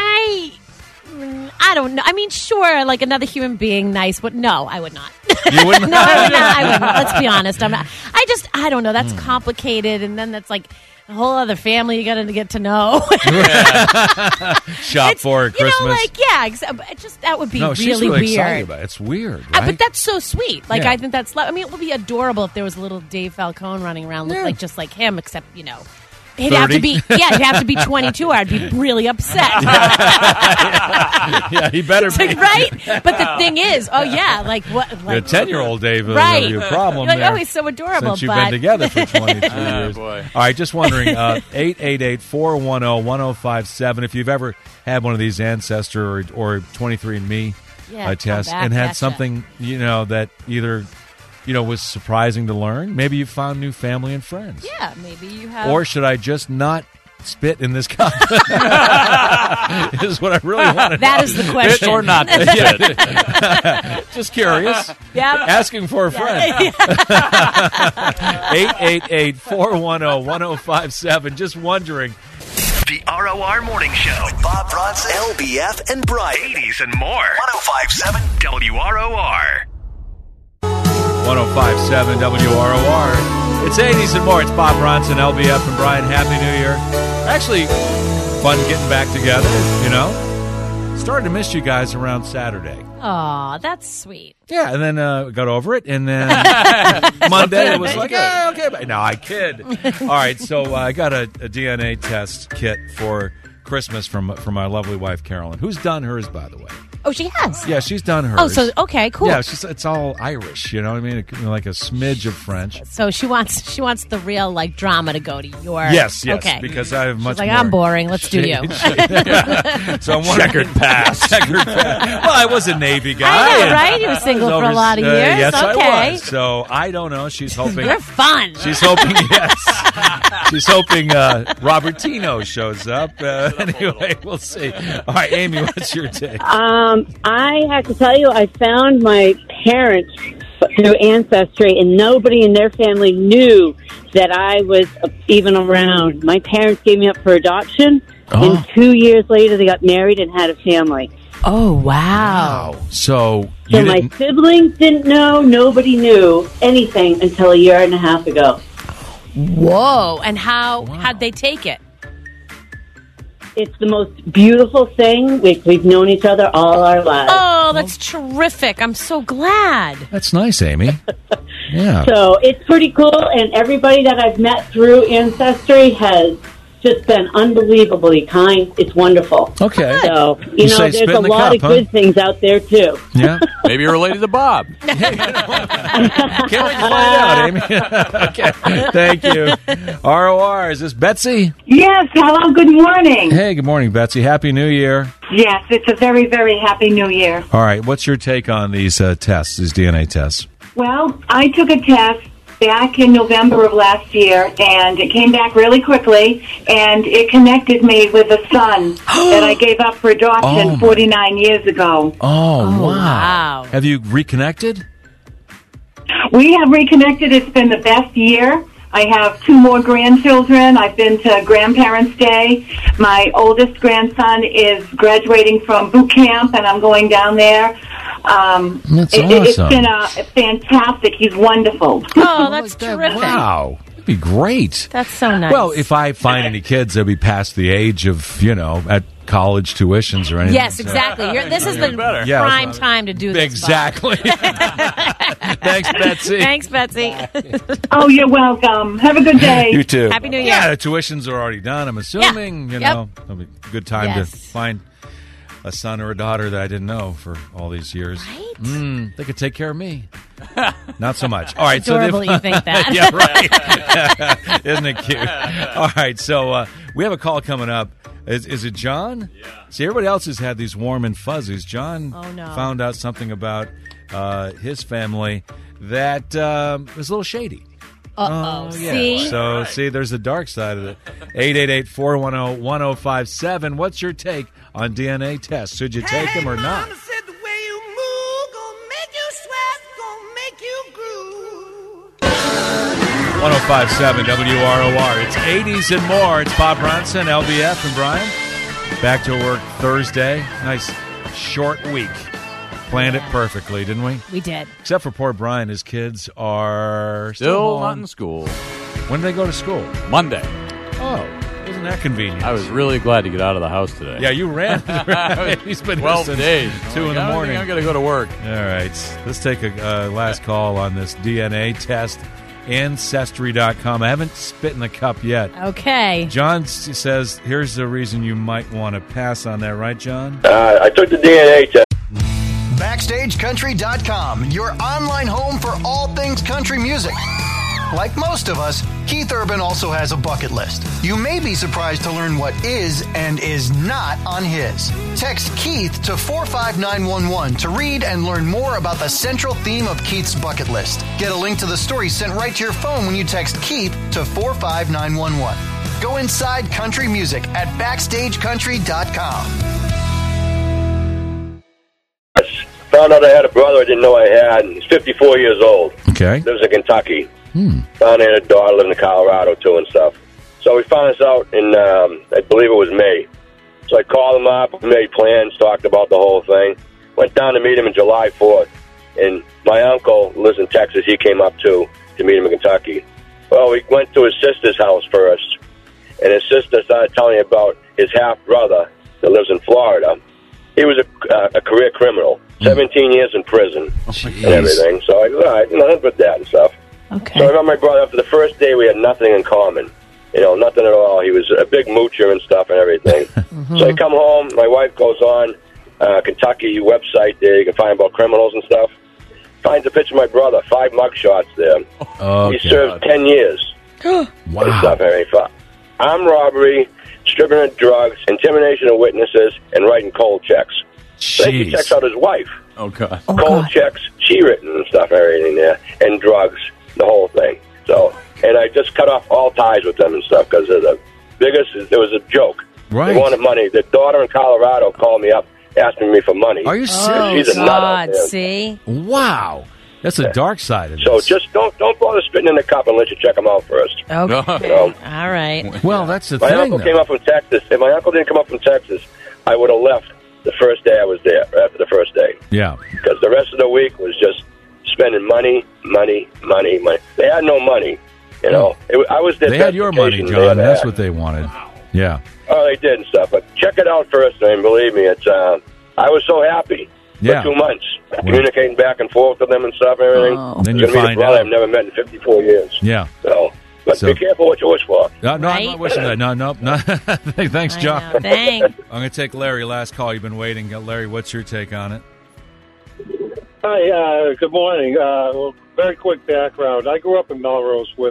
[SPEAKER 11] I don't know. I mean, sure, like another human being, nice, but no, I would not.
[SPEAKER 10] You wouldn't?
[SPEAKER 11] No, I would not. I would not. Let's be honest. I'm not. I don't know. That's complicated, and then that's like a whole other family you got to get to know.
[SPEAKER 10] Shop for at Christmas.
[SPEAKER 11] That would be
[SPEAKER 10] no,
[SPEAKER 11] really
[SPEAKER 10] she's really
[SPEAKER 11] weird.
[SPEAKER 10] excited about it. It's weird, right?
[SPEAKER 11] But that's so sweet. Like,
[SPEAKER 10] Yeah.
[SPEAKER 11] I think that's. I mean, it would be adorable if there was a little Dave Falcone running around, look
[SPEAKER 10] Yeah.
[SPEAKER 11] like just like him, except he'd have to be. Yeah, he'd have to be 22. Or I'd be really upset.
[SPEAKER 10] Yeah, he better be.
[SPEAKER 11] Right? But the thing is, like what? Like,
[SPEAKER 10] The 10-year-old Dave will
[SPEAKER 11] Right.
[SPEAKER 10] be a problem
[SPEAKER 11] You're like,
[SPEAKER 10] there.
[SPEAKER 11] oh, he's so adorable.
[SPEAKER 10] Since you've
[SPEAKER 11] but
[SPEAKER 10] been together for 22 years.
[SPEAKER 3] Boy.
[SPEAKER 10] All right, just wondering, 888-410-1057. If you've ever had one of these Ancestor or 23andMe
[SPEAKER 11] Yeah,
[SPEAKER 10] tests
[SPEAKER 11] come back,
[SPEAKER 10] and had
[SPEAKER 11] gotcha.
[SPEAKER 10] something, that either, was surprising to learn, maybe you found new family and friends.
[SPEAKER 11] Yeah, maybe you have.
[SPEAKER 10] Or should I just not spit in this cup? Is what I really want to know.
[SPEAKER 11] That is the question.
[SPEAKER 3] Fit or not to fit.
[SPEAKER 10] Just curious.
[SPEAKER 11] Yep.
[SPEAKER 10] Asking for a friend. 888-410-1057. Just wondering.
[SPEAKER 9] The ROR Morning Show with Bob Bronson, LBF, and Brian. 80s and more. 1057 WROR.
[SPEAKER 10] 1057 WROR. It's 80s and more. It's Bob Bronson, LBF, and Brian. Happy New Year. Actually, fun getting back together, Started to miss you guys around Saturday.
[SPEAKER 11] Aw, that's sweet.
[SPEAKER 10] Yeah, and then got over it, and then Monday it was like, okay. But no, I kid. All right, so I got a DNA test kit for Christmas from my lovely wife, Carolyn, who's done hers, by the way.
[SPEAKER 11] Oh, she has?
[SPEAKER 10] Yeah, she's done hers.
[SPEAKER 11] Oh, so, okay, cool.
[SPEAKER 10] Yeah, it's all Irish, you know what I mean? Like a smidge of French.
[SPEAKER 11] So she wants the real, like, drama to go to your...
[SPEAKER 10] Yes,
[SPEAKER 11] okay.
[SPEAKER 10] because I have much
[SPEAKER 11] She's like,
[SPEAKER 10] more...
[SPEAKER 11] I'm boring, let's do you.
[SPEAKER 10] Yeah. So I'm wondering... Checkered past. Well, I was a Navy guy.
[SPEAKER 11] I know, right? You were single for a lot of years.
[SPEAKER 10] Yes,
[SPEAKER 11] okay.
[SPEAKER 10] I was. So I don't know. She's hoping...
[SPEAKER 11] You're fun.
[SPEAKER 10] She's hoping, yes. She's hoping Robertino shows up. Anyway, we'll see. All right, Amy, what's your take?
[SPEAKER 16] I have to tell you, I found my parents through Ancestry, and nobody in their family knew that I was even around. My parents gave me up for adoption, and 2 years later they got married and had a family.
[SPEAKER 11] Oh, wow.
[SPEAKER 10] So
[SPEAKER 16] my siblings didn't know, nobody knew anything until a year and a half ago.
[SPEAKER 11] Whoa. And how'd they take it?
[SPEAKER 16] It's the most beautiful thing. We've known each other all our lives.
[SPEAKER 11] Oh, Oh, that's terrific. I'm so glad.
[SPEAKER 10] That's nice, Amy. Yeah.
[SPEAKER 16] So it's pretty cool, and everybody that I've met through Ancestry has just been unbelievably kind. It's wonderful.
[SPEAKER 10] Okay.
[SPEAKER 16] So, you know,
[SPEAKER 10] say
[SPEAKER 16] there's
[SPEAKER 10] spit
[SPEAKER 16] a
[SPEAKER 10] in the
[SPEAKER 16] lot
[SPEAKER 10] cup,
[SPEAKER 16] of good things out there, too.
[SPEAKER 10] Yeah.
[SPEAKER 3] Maybe you're related to Bob.
[SPEAKER 10] Can't wait to find out, Amy. Okay. Thank you. ROR, is this Betsy?
[SPEAKER 17] Yes. Hello. Good morning.
[SPEAKER 10] Hey, good morning, Betsy. Happy New Year.
[SPEAKER 17] Yes, it's a very, very happy New Year.
[SPEAKER 10] All right. What's your take on these tests, these DNA tests?
[SPEAKER 17] Well, I took a test back in November of last year, and it came back really quickly, and it connected me with a son that I gave up for adoption 49 years ago.
[SPEAKER 10] Oh, wow. Have you reconnected?
[SPEAKER 17] We have reconnected. It's been the best year. I have 2 more grandchildren. I've been to Grandparents' Day. My oldest grandson is graduating from boot camp, and I'm going down there.
[SPEAKER 10] That's
[SPEAKER 17] It's
[SPEAKER 10] awesome.
[SPEAKER 17] been a fantastic. He's wonderful.
[SPEAKER 11] Oh, that's terrific.
[SPEAKER 10] Wow. That'd be great.
[SPEAKER 11] That's so nice.
[SPEAKER 10] Well, if I find any kids, they'll be past the age of, at college tuitions or anything.
[SPEAKER 11] Yes, exactly. This is the prime time to do this.
[SPEAKER 10] Exactly. Thanks, Betsy.
[SPEAKER 11] Thanks, Betsy.
[SPEAKER 17] Oh, you're welcome. Have a good day.
[SPEAKER 10] You too.
[SPEAKER 11] Happy New Year.
[SPEAKER 10] Yeah, the tuitions are already done, I'm assuming.
[SPEAKER 11] Yeah.
[SPEAKER 10] It'll be a good time to find a son or a daughter that I didn't know for all these years.
[SPEAKER 11] Right?
[SPEAKER 10] They could take care of me. Not so much. All right.
[SPEAKER 11] It's adorable you think that.
[SPEAKER 10] Yeah, right. Isn't it cute? All right. So we have a call coming up. Is it John? Yeah. See, everybody else has had these warm and fuzzies. John found out something about his family that was a little shady.
[SPEAKER 11] Uh-oh.
[SPEAKER 10] Yeah.
[SPEAKER 11] See?
[SPEAKER 10] So, there's the dark side of it. 888-410-1057. What's your take on DNA tests? Should you take them or not? 105.7 WROR. It's 80s and more. It's Bob Bronson, LBF, and Brian. Back to work Thursday. Nice short week. Planned it perfectly, didn't we?
[SPEAKER 11] We did.
[SPEAKER 10] Except for poor Brian. His kids are
[SPEAKER 3] Still
[SPEAKER 10] home.
[SPEAKER 3] not in school.
[SPEAKER 10] When do they go to school?
[SPEAKER 3] Monday.
[SPEAKER 10] Oh, isn't that convenient?
[SPEAKER 3] I was really glad to get out of the house today.
[SPEAKER 10] Yeah, you ran. He's been
[SPEAKER 3] 12
[SPEAKER 10] since
[SPEAKER 3] days.
[SPEAKER 10] 2 in the morning.
[SPEAKER 3] I'm going to go to work.
[SPEAKER 10] All right. Let's take a last call on this DNA test. Ancestry.com. I haven't spit in the cup yet.
[SPEAKER 11] Okay.
[SPEAKER 10] John says, here's the reason you might want to pass on that. Right, John?
[SPEAKER 18] I took the DNA test.
[SPEAKER 14] BackstageCountry.com, your online home for all things country music. Like most of us, Keith Urban also has a bucket list. You may be surprised to learn what is and is not on his. Text Keith to 45911 to read and learn more about the central theme of Keith's bucket list. Get a link to the story sent right to your phone when you text Keith to 45911. Go inside country music at BackstageCountry.com.
[SPEAKER 18] Found out I had a brother I didn't know I had. He's 54 years old.
[SPEAKER 10] Okay.
[SPEAKER 18] Lives in Kentucky. Found out a daughter living in Colorado, too, and stuff. So we found this out in, I believe it was May. So I called him up, made plans, talked about the whole thing. Went down to meet him on July 4th. And my uncle lives in Texas. He came up, too, to meet him in Kentucky. Well, we went to his sister's house first. And his sister started telling me about his half-brother that lives in Florida. He was a career criminal. 17 years in prison and everything. So I go, all right, nothing but that and stuff.
[SPEAKER 11] Okay.
[SPEAKER 18] So I met my brother. After the first day, we had nothing in common. Nothing at all. He was a big moocher and stuff and everything. So I come home. My wife goes on Kentucky website there. You can find about criminals and stuff. Finds a picture of my brother. 5 mugshots there.
[SPEAKER 10] Oh,
[SPEAKER 18] he served 10 years.
[SPEAKER 10] Wow.
[SPEAKER 18] And stuff and everything. Armed robbery, stripping of drugs, intimidation of witnesses, and writing cold checks. Then he checks out his wife.
[SPEAKER 3] Oh, God.
[SPEAKER 18] Cold checks, she written and stuff, everything there, and drugs, the whole thing. So, and I just cut off all ties with them and stuff because of the biggest. It was a joke.
[SPEAKER 10] Right.
[SPEAKER 18] They wanted money. The daughter in Colorado called me up asking me for money.
[SPEAKER 10] Are you serious?
[SPEAKER 18] She's a nut out there.
[SPEAKER 11] See?
[SPEAKER 10] Wow. That's the dark side of this.
[SPEAKER 18] So just don't bother spitting in the cup unless you check them out first.
[SPEAKER 11] Okay.
[SPEAKER 18] You know?
[SPEAKER 11] All right.
[SPEAKER 10] Well, that's the
[SPEAKER 18] my
[SPEAKER 10] thing.
[SPEAKER 18] uncle came up from Texas. If my uncle didn't come up from Texas, I would have left the first day I was there, after the first day.
[SPEAKER 10] Yeah.
[SPEAKER 18] Because the rest of the week was just spending money. They had no money, I was there.
[SPEAKER 10] They had your money, John. That's what they wanted. Yeah.
[SPEAKER 18] Oh, they did and stuff. But check it out first, and believe me, it's. I was so happy.
[SPEAKER 10] Yeah.
[SPEAKER 18] for 2 months, communicating back and forth with them and stuff and everything.
[SPEAKER 10] Oh. Then
[SPEAKER 18] It's
[SPEAKER 10] you
[SPEAKER 18] gonna be the
[SPEAKER 10] find
[SPEAKER 18] brother
[SPEAKER 10] out.
[SPEAKER 18] I've never met in 54 years.
[SPEAKER 10] Yeah.
[SPEAKER 18] But be careful what you wish for.
[SPEAKER 10] No, I'm not wishing that. No. Thanks, John.
[SPEAKER 11] know. Thanks.
[SPEAKER 10] I'm going to take Larry. Last call. You've been waiting. Larry, what's your take on it?
[SPEAKER 19] Hi, good morning. Well, very quick background. I grew up in Melrose with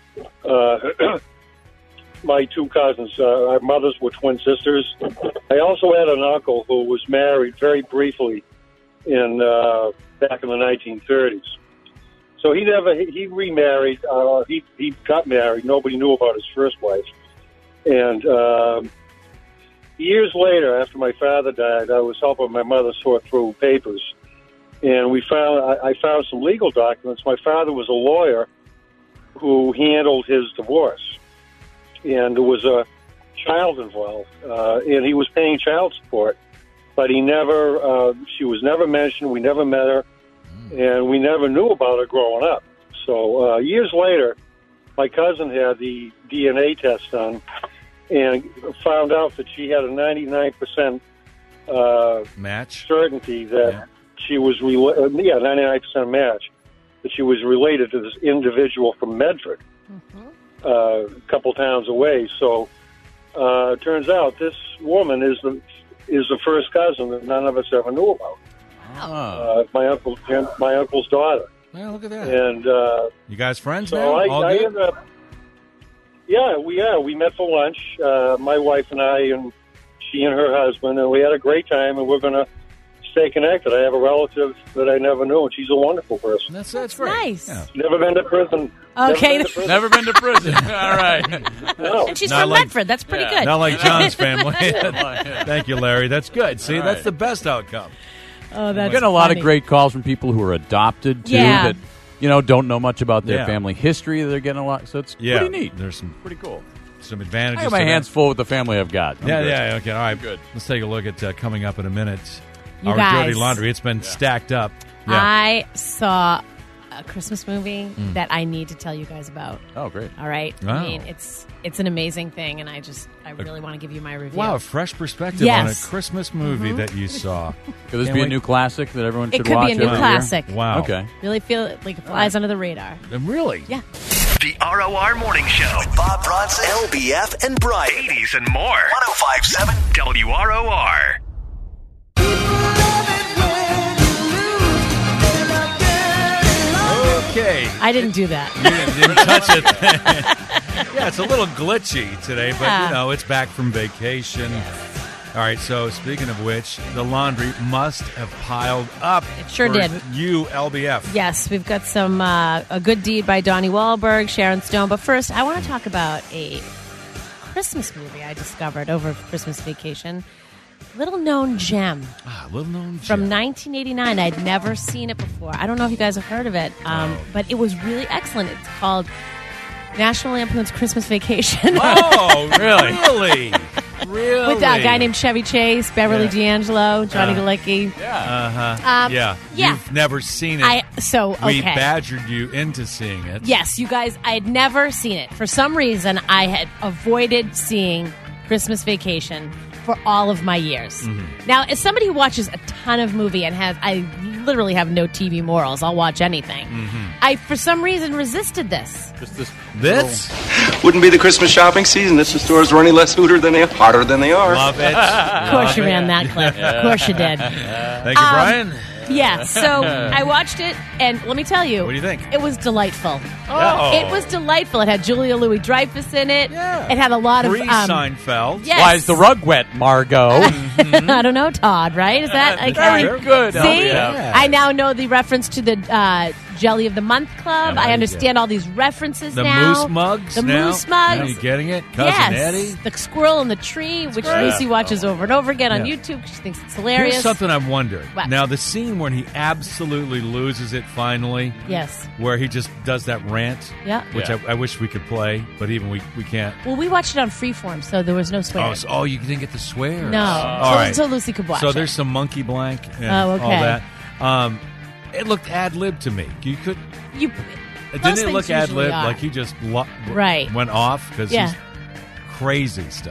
[SPEAKER 19] my two cousins. Our mothers were twin sisters. I also had an uncle who was married very briefly back in the 1930s. So he remarried. He got married. Nobody knew about his first wife. And years later, after my father died, I was helping my mother sort through papers. And I found some legal documents. My father was a lawyer who handled his divorce. And there was a child involved. And he was paying child support. But she was never mentioned. We never met her. And we never knew about her growing up. So years later, my cousin had the DNA test done and found out that she had a 99%
[SPEAKER 10] match
[SPEAKER 19] certainty that she was 99% match that she was related to this individual from Medford, a couple towns away. So it turns out this woman is the first cousin that none of us ever knew about. My uncle's daughter.
[SPEAKER 10] Well, look at that.
[SPEAKER 19] And
[SPEAKER 10] you guys friends
[SPEAKER 19] so
[SPEAKER 10] now? All
[SPEAKER 19] I
[SPEAKER 10] good?
[SPEAKER 19] ended up. We met for lunch. My wife and I, and she and her husband, and we had a great time. And we're going to stay connected. I have a relative that I never knew, and she's a wonderful person.
[SPEAKER 10] That's great.
[SPEAKER 11] Nice.
[SPEAKER 10] Yeah.
[SPEAKER 19] Never been to prison.
[SPEAKER 11] Okay.
[SPEAKER 3] Never been to prison. All right.
[SPEAKER 19] No.
[SPEAKER 11] And she's
[SPEAKER 10] Not
[SPEAKER 11] from
[SPEAKER 10] like-
[SPEAKER 11] Medford. That's pretty good.
[SPEAKER 10] Not like John's family. Thank you, Larry. That's good. See,
[SPEAKER 3] All
[SPEAKER 10] that's
[SPEAKER 3] right.
[SPEAKER 10] the best outcome.
[SPEAKER 11] Oh, that's
[SPEAKER 3] We're getting a lot
[SPEAKER 11] funny.
[SPEAKER 3] of great calls from people who are adopted, too,
[SPEAKER 11] Yeah.
[SPEAKER 3] that, don't know much about their
[SPEAKER 10] Yeah.
[SPEAKER 3] family history. They're getting a lot, so it's pretty neat.
[SPEAKER 10] There's some
[SPEAKER 3] Pretty cool.
[SPEAKER 10] some
[SPEAKER 3] I
[SPEAKER 10] advantages.
[SPEAKER 3] got my
[SPEAKER 10] to that.
[SPEAKER 3] hands full with the family I've got. I'm good.
[SPEAKER 10] Okay. All right.
[SPEAKER 3] Good.
[SPEAKER 10] Let's take a look at coming up in a minute.
[SPEAKER 11] You
[SPEAKER 10] Our
[SPEAKER 11] guys.
[SPEAKER 10] dirty laundry. It's been stacked up. Yeah.
[SPEAKER 11] I saw a Christmas movie that I need to tell you guys about.
[SPEAKER 3] Oh, great.
[SPEAKER 11] All right.
[SPEAKER 10] Wow.
[SPEAKER 11] I mean, it's an amazing thing, and I really want to give you my review.
[SPEAKER 10] Wow, a fresh perspective
[SPEAKER 11] Yes.
[SPEAKER 10] on a Christmas movie that you saw.
[SPEAKER 3] Could this
[SPEAKER 10] Can't
[SPEAKER 3] be a
[SPEAKER 10] wait.
[SPEAKER 3] new classic that everyone
[SPEAKER 11] It
[SPEAKER 3] should
[SPEAKER 11] could
[SPEAKER 3] watch
[SPEAKER 11] be a new
[SPEAKER 3] every year?
[SPEAKER 11] classic.
[SPEAKER 10] Wow.
[SPEAKER 3] Okay.
[SPEAKER 11] Really feel like it flies under the radar.
[SPEAKER 10] Really?
[SPEAKER 11] Yeah.
[SPEAKER 9] The ROR Morning Show with Bob Bronson, LBF, and Brian. 80s and more. 1057 WROR.
[SPEAKER 10] Okay.
[SPEAKER 11] I didn't do that.
[SPEAKER 10] You didn't touch it. Yeah, it's a little glitchy today, but
[SPEAKER 11] Yeah.
[SPEAKER 10] it's back from vacation. All right, so speaking of which, the laundry must have piled up.
[SPEAKER 11] It sure
[SPEAKER 10] for
[SPEAKER 11] did.
[SPEAKER 10] You, LBF.
[SPEAKER 11] Yes, we've got some A Good Deed by Donnie Wahlberg, Sharon Stone. But first, I want to talk about a Christmas movie I discovered over Christmas vacation. Little known gem.
[SPEAKER 10] Little known gem.
[SPEAKER 11] From 1989. I'd never seen it before. I don't know if you guys have heard of it, but it was really excellent. It's called National Lampoon's Christmas Vacation.
[SPEAKER 10] Oh, really? Really?
[SPEAKER 11] With a guy named Chevy Chase, Beverly D'Angelo, Johnny Galecki.
[SPEAKER 10] Yeah.
[SPEAKER 11] Yeah.
[SPEAKER 10] You've never seen it. We
[SPEAKER 11] Okay.
[SPEAKER 10] badgered you into seeing it.
[SPEAKER 11] Yes, you guys, I had never seen it. For some reason, I had avoided seeing Christmas Vacation for all of my years. Now, as somebody who watches a ton of movie and I literally have no TV morals. I'll watch anything. I, for some reason, resisted this.
[SPEAKER 3] Just this?
[SPEAKER 4] Wouldn't be the Christmas shopping season if the stores were any less hotter than they are.
[SPEAKER 10] Love it.
[SPEAKER 11] Of course you ran that clip. Of course you did.
[SPEAKER 10] Thank you, Brian.
[SPEAKER 11] Yeah, so I watched it, and let me tell you.
[SPEAKER 10] What do you think?
[SPEAKER 11] It was delightful.
[SPEAKER 10] Oh.
[SPEAKER 11] It was delightful. It had Julia Louis-Dreyfus in it. Yeah. It had a lot of...
[SPEAKER 10] Seinfeld.
[SPEAKER 11] Yes.
[SPEAKER 3] Why is the rug wet, Margot?
[SPEAKER 11] I don't know, Todd, right? Is that... like,
[SPEAKER 3] Very good.
[SPEAKER 11] See?
[SPEAKER 3] Yeah.
[SPEAKER 11] I now know the reference to the Jelly of the Month Club.
[SPEAKER 10] Yeah,
[SPEAKER 11] I understand all these references
[SPEAKER 10] The
[SPEAKER 11] now.
[SPEAKER 10] moose mugs
[SPEAKER 11] The
[SPEAKER 10] now?
[SPEAKER 11] moose mugs.
[SPEAKER 10] Are you getting it? Cousin
[SPEAKER 11] Yes.
[SPEAKER 10] Eddie?
[SPEAKER 11] The squirrel in the tree, which
[SPEAKER 10] great.
[SPEAKER 11] Lucy watches over and over again on
[SPEAKER 10] Yeah.
[SPEAKER 11] YouTube. She thinks it's hilarious.
[SPEAKER 10] Here's something I'm wondering.
[SPEAKER 11] What?
[SPEAKER 10] Now, the scene when he absolutely loses it finally,
[SPEAKER 11] Yes.
[SPEAKER 10] where he just does that rant,
[SPEAKER 11] Yeah.
[SPEAKER 10] which I wish we could play, but even we can't.
[SPEAKER 11] Well, we watched it on Freeform, so there was no swearing.
[SPEAKER 10] Oh, you didn't get the swear.
[SPEAKER 11] No.
[SPEAKER 10] All
[SPEAKER 11] So-
[SPEAKER 10] right.
[SPEAKER 11] so Lucy could watch
[SPEAKER 10] So
[SPEAKER 11] it.
[SPEAKER 10] there's some monkey blank and
[SPEAKER 11] Oh, okay.
[SPEAKER 10] all that. It looked ad-lib to me. You could...
[SPEAKER 11] You,
[SPEAKER 10] Didn't it look ad-lib?
[SPEAKER 11] are.
[SPEAKER 10] Like he just
[SPEAKER 11] Right.
[SPEAKER 10] went off? Because
[SPEAKER 11] Yeah.
[SPEAKER 10] he's crazy stuff.